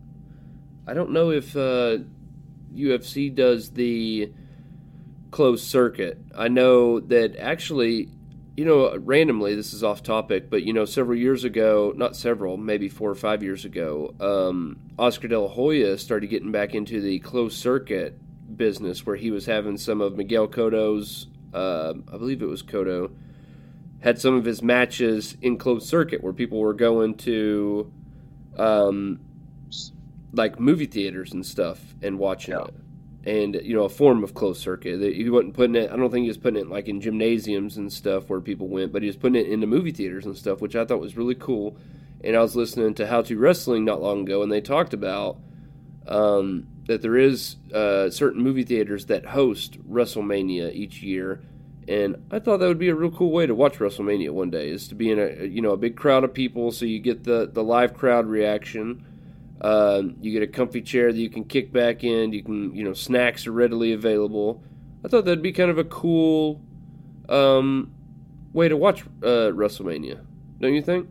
I don't know if uh, U F C does the closed circuit. I know that actually, you know, randomly, this is off topic, but, you know, several years ago, not several, maybe four or five years ago, um, Oscar De La Hoya started getting back into the closed circuit business where he was having some of Miguel Cotto's, uh, I believe it was Cotto, had some of his matches in closed circuit where people were going to... Um, like movie theaters and stuff and watching yeah. it. And, you know, a form of closed circuit. He wasn't putting it, I don't think he was putting it like in gymnasiums and stuff where people went, but he was putting it into movie theaters and stuff, which I thought was really cool. And I was listening to How to Wrestling not long ago, and they talked about um, that there is uh, certain movie theaters that host WrestleMania each year. And I thought that would be a real cool way to watch WrestleMania one day, is to be in a, you know, a big crowd of people so you get the, the live crowd reaction. Uh, you get a comfy chair that you can kick back in. You can, you know, snacks are readily available. I thought that'd be kind of a cool um, way to watch uh, WrestleMania. Don't you think?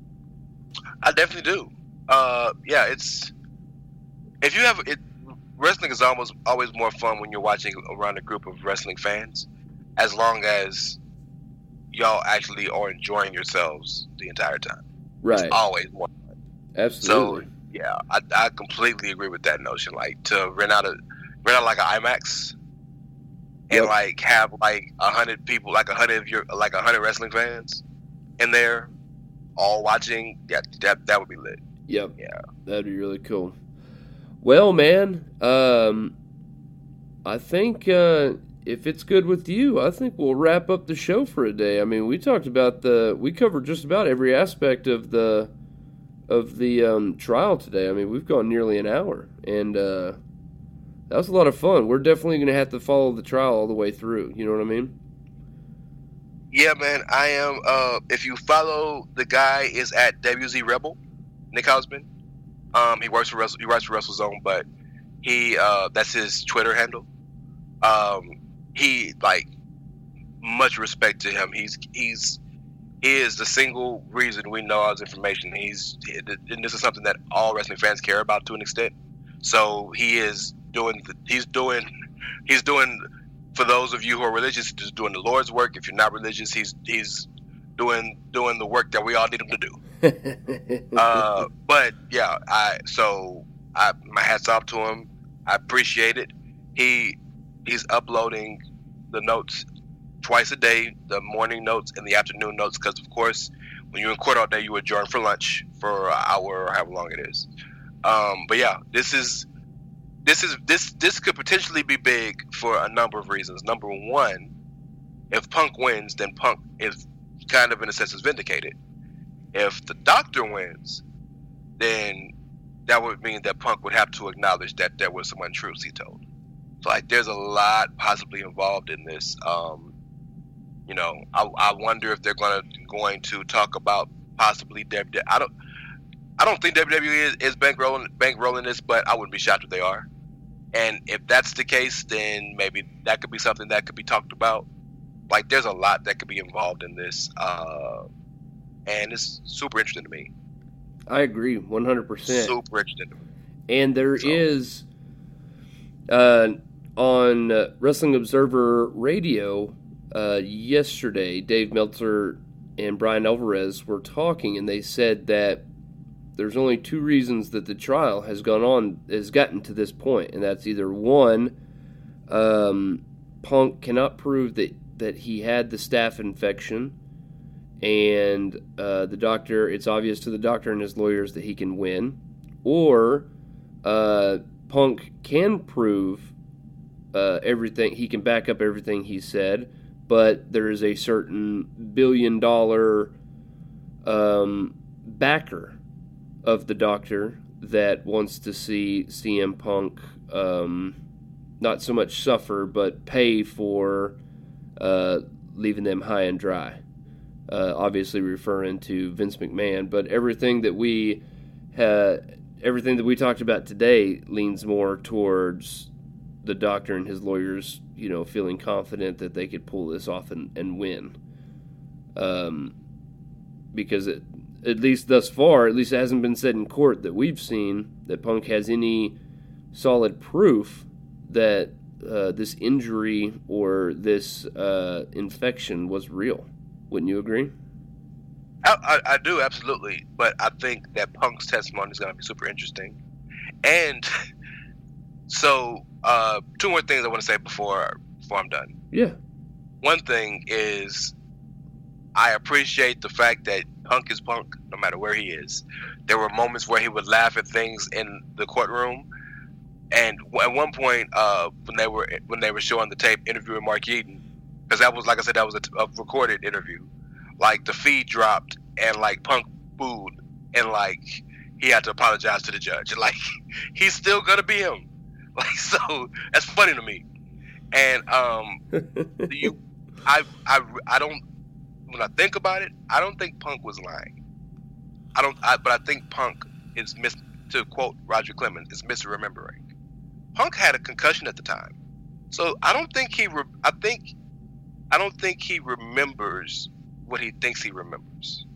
I definitely do. Uh, yeah, it's if you have it. Wrestling is almost always more fun when you're watching around a group of wrestling fans, as long as y'all actually are enjoying yourselves the entire time. Right. It's always more fun. Absolutely. So, yeah, I, I completely agree with that notion. Like to rent out a rent out like an IMAX and Yep. like have like a hundred people, like a hundred of your like a hundred wrestling fans in there, all watching. Yeah, that that would be lit. Yep. Yeah, That'd be really cool. Well, man, um, I think uh, if it's good with you, I think we'll wrap up the show for a day. I mean, we talked about the we covered just about every aspect of the. of the um, trial today. I mean, we've gone nearly an hour, and uh, that was a lot of fun. We're definitely going to have to follow the trial all the way through. You know what I mean? yeah, man. I am. Uh, if you follow the guy, is at W Z Rebel, Nick Hausman. Um, he works for Wrestle, he writes for WrestleZone, but he uh, that's his Twitter handle. Um, he like much respect to him. He's he's. He is the single reason we know all this information. He's and this is something that all wrestling fans care about to an extent. So he is doing. The, he's doing. He's doing. For those of you who are religious, he's doing the Lord's work. If you're not religious, he's he's doing doing the work that we all need him to do. uh, but yeah, I so I my hats off to him. I appreciate it. He he's uploading the notes twice a day, the morning notes and the afternoon notes, because of course when you're in court all day you adjourn for lunch for an hour or however long it is. Um, but yeah, this is this is this this could potentially be big for a number of reasons. Number one, if Punk wins, then Punk is kind of in a sense is vindicated. If the Doctor wins, then that would mean that Punk would have to acknowledge that there was some untruths he told. So like, there's a lot possibly involved in this. Um, you know, I, I wonder if they're gonna going to talk about possibly W W E. I don't, I don't think W W E is, is bankrolling bankrolling this, but I wouldn't be shocked if they are. And if that's the case, then maybe that could be something that could be talked about. Like, there's a lot that could be involved in this, uh, and it's super interesting to me. I agree, one hundred percent. Super interesting to me. And there So- is, uh, on uh, Wrestling Observer Radio uh, yesterday, Dave Meltzer and Brian Alvarez were talking, and they said that there's only two reasons that the trial has gone on, has gotten to this point, and that's either one, um, Punk cannot prove that, that he had the staph infection, and uh, the doctor, it's obvious to the doctor and his lawyers that he can win, or uh, Punk can prove uh, everything, he can back up everything he said, but there is a certain billion dollar um, backer of the doctor that wants to see C M Punk um, not so much suffer, but pay for uh, leaving them high and dry. Uh, obviously referring to Vince McMahon, but everything that we ha- everything that we talked about today leans more towards the doctor and his lawyers, you know, feeling confident that they could pull this off and, and win. Um, because it, at least thus far, at least it hasn't been said in court that we've seen that Punk has any solid proof that uh, this injury or this uh, infection was real. Wouldn't you agree? I, I, I do, absolutely. But I think that Punk's testimony is going to be super interesting. And so, uh, two more things I want to say before before I'm done. Yeah. One thing is, I appreciate the fact that Punk is Punk, no matter where he is. There were moments where he would laugh at things in the courtroom, and at one point, uh, when they were when they were showing the tape interviewing Mark Eaton, because that was, like I said, that was a, a recorded interview. Like, the feed dropped, and like Punk booed, and like he had to apologize to the judge. And like, he's still gonna be him. Like, so that's funny to me. And um, you, I, I, I don't. When I think about it, I don't think Punk was lying. I don't. I, but I think Punk is mis. To quote Roger Clemens, is misremembering. Punk had a concussion at the time, so I don't think he. Re, I think. I don't think he remembers what he thinks he remembers.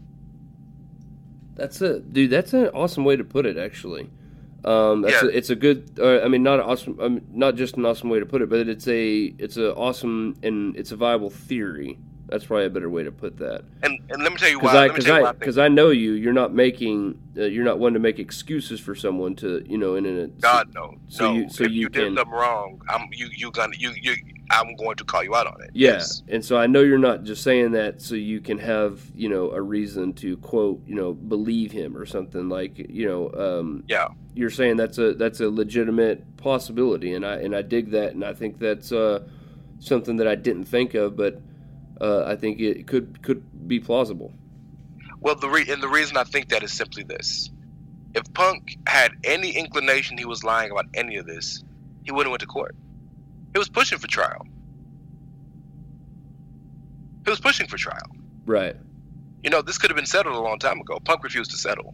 That's a dude. That's an awesome way to put it. Actually, um, that's Yeah. a, it's a good. Uh, I mean, not an awesome. Um, not just an awesome way to put it, but it's a it's a awesome and it's a viable theory. That's probably a better way to put that. And and let me tell you Because why. I let me because tell you why I I think- because I know you. You're not making. Uh, you're not one to make excuses for someone to you know in a. God no, so no. you- so if you you, can- did something wrong, I'm you you gonna you you. I'm going to call you out on it. Yeah, Yes. and so I know you're not just saying that so you can have you know a reason to quote you know believe him or something like you know um, Yeah. you're saying that's a that's a legitimate possibility and I and I dig that and I think that's uh, something that I didn't think of but uh, I think it could could be plausible. Well, the re- and the reason I think that is simply this: if Punk had any inclination he was lying about any of this, he wouldn't have went to court. He was pushing for trial. He was pushing for trial. Right. You know, this could have been settled a long time ago. Punk refused to settle.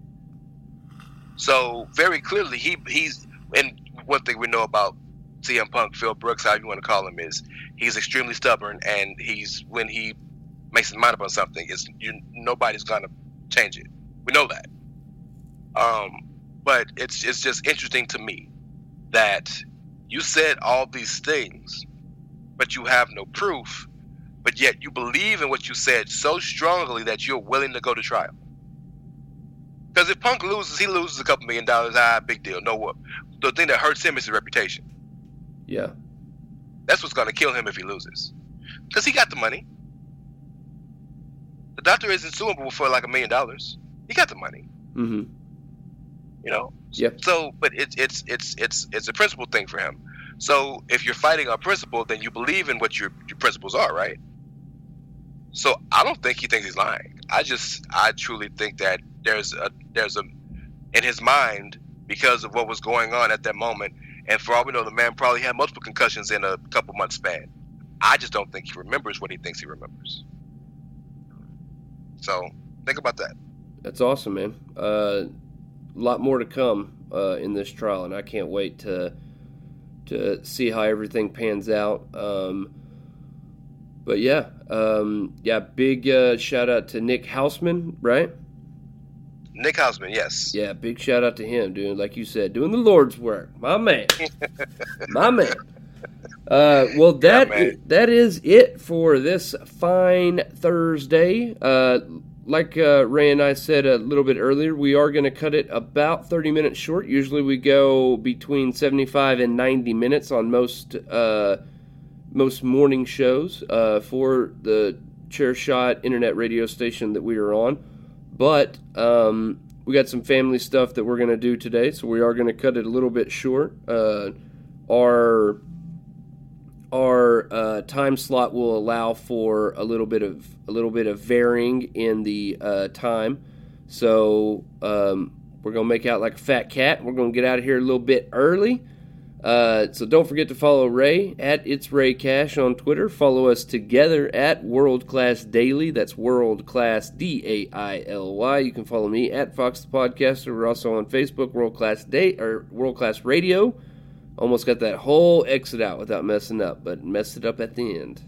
So very clearly, he he's and one thing we know about C M Punk, Phil Brooks, however you want to call him, is he's extremely stubborn, and he's when he makes his mind up on something, it's you nobody's gonna change it. We know that. Um, but it's it's just interesting to me that you said all these things, but you have no proof, but yet you believe in what you said so strongly that you're willing to go to trial. Because if Punk loses, he loses a couple million dollars. Ah, big deal. No what? The thing that hurts him is his reputation. Yeah. That's what's going to kill him if he loses. Because he got the money. The doctor isn't suable for like a million dollars. He got the money. Mm-hmm. You know, Yep. So, but it's it's it's it's it's a principle thing for him. So if you're fighting on principle, then you believe in what your your principles are, right? So I don't think he thinks he's lying. I just I truly think that there's a there's a in his mind, because of what was going on at that moment, and for all we know, the man probably had multiple concussions in a couple months span. I just don't think he remembers what he thinks he remembers. So think about that. That's awesome, man. A uh, lot more to come uh, in this trial, and I can't wait to to see how everything pans out. Um, but yeah, um, yeah, big uh, shout out to Nick Hausman, right? Nick Hausman, yes. Yeah, big shout out to him, doing, like you said, doing the Lord's work. My man. My man. Uh, well, that yeah, that is it for this fine Thursday. Uh, like uh, Ray and I said a little bit earlier, we are going to cut it about thirty minutes short. Usually we go between seventy-five and ninety minutes on most uh, most morning shows uh, for the Chairshot internet radio station that we are on. But um, we got some family stuff that we're going to do today, so we are going to cut it a little bit short. Uh, our our uh, time slot will allow for a little bit of a little bit of varying in the uh, time, so um, we're going to make out like a fat cat. We're going to get out of here a little bit early. Uh, so don't forget to follow Ray at It's Ray Cash on Twitter. Follow us together at World Class Daily. That's World Class D A I L Y. You can follow me at Fox the Podcaster. We're also on Facebook, World Class Day or World Class Radio. Almost got that whole exit out without messing up, but messed it up at the end.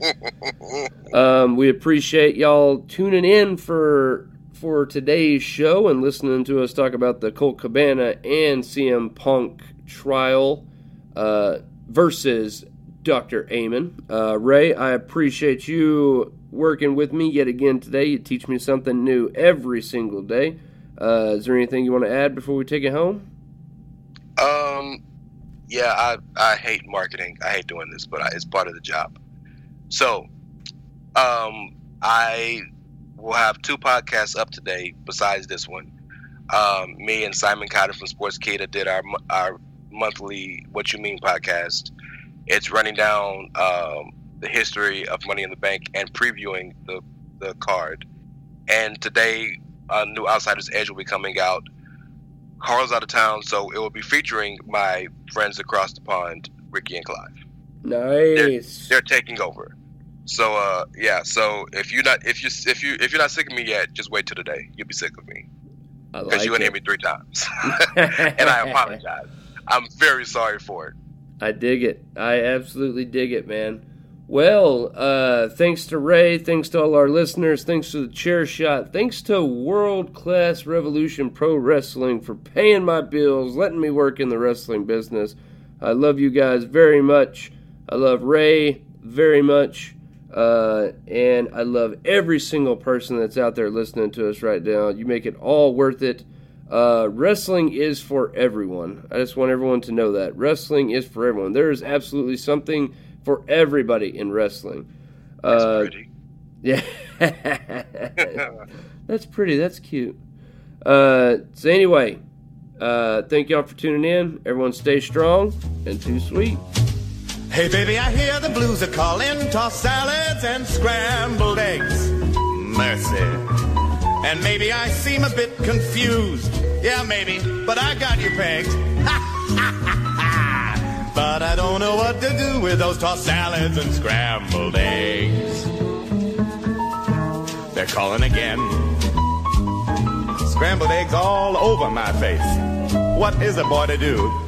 um, we appreciate y'all tuning in for for today's show and listening to us talk about the Colt Cabana and C M Punk trial uh, versus Doctor Amen. Uh, Ray, I appreciate you working with me yet again today. You teach me something new every single day. Uh, is there anything you want to add before we take it home? Um, yeah, I I hate marketing. I hate doing this, but I, it's part of the job. So, um, I will have two podcasts up today besides this one. Um, me and Simon Cotter from Sportskeeda did our our monthly What You Mean podcast. It's running down um, the history of Money in the Bank and previewing the, the card. And today, a new Outsider's Edge will be coming out. Carl's out of town, so it will be featuring my friends across the pond, Ricky and Clive. Nice. They're, they're taking over. So uh, yeah. So if you're not if you if you if you're not sick of me yet, just wait till today. You'll be sick of me because like you wouldn't hear me three times, and I apologize. I'm very sorry for it. I dig it. I absolutely dig it, man. Well, uh, thanks to Ray, thanks to all our listeners, thanks to the Chairshot, thanks to World Class Revolution Pro Wrestling for paying my bills, letting me work in the wrestling business. I love you guys very much. I love Ray very much. Uh, and I love every single person that's out there listening to us right now. You make it all worth it. Uh, wrestling is for everyone. I just want everyone to know that. Wrestling is for everyone. There is absolutely something for everybody in wrestling. That's uh, pretty. Yeah. That's pretty. That's cute. Uh, so anyway, uh, thank y'all for tuning in. Everyone stay strong and too sweet. Hey baby, I hear the blues are calling, tossed salads and scrambled eggs. Mercy. And maybe I seem a bit confused. Yeah, maybe, but I got you pegged. But I don't know what to do with those tossed salads and scrambled eggs. They're calling again. Scrambled eggs all over my face. What is a boy to do?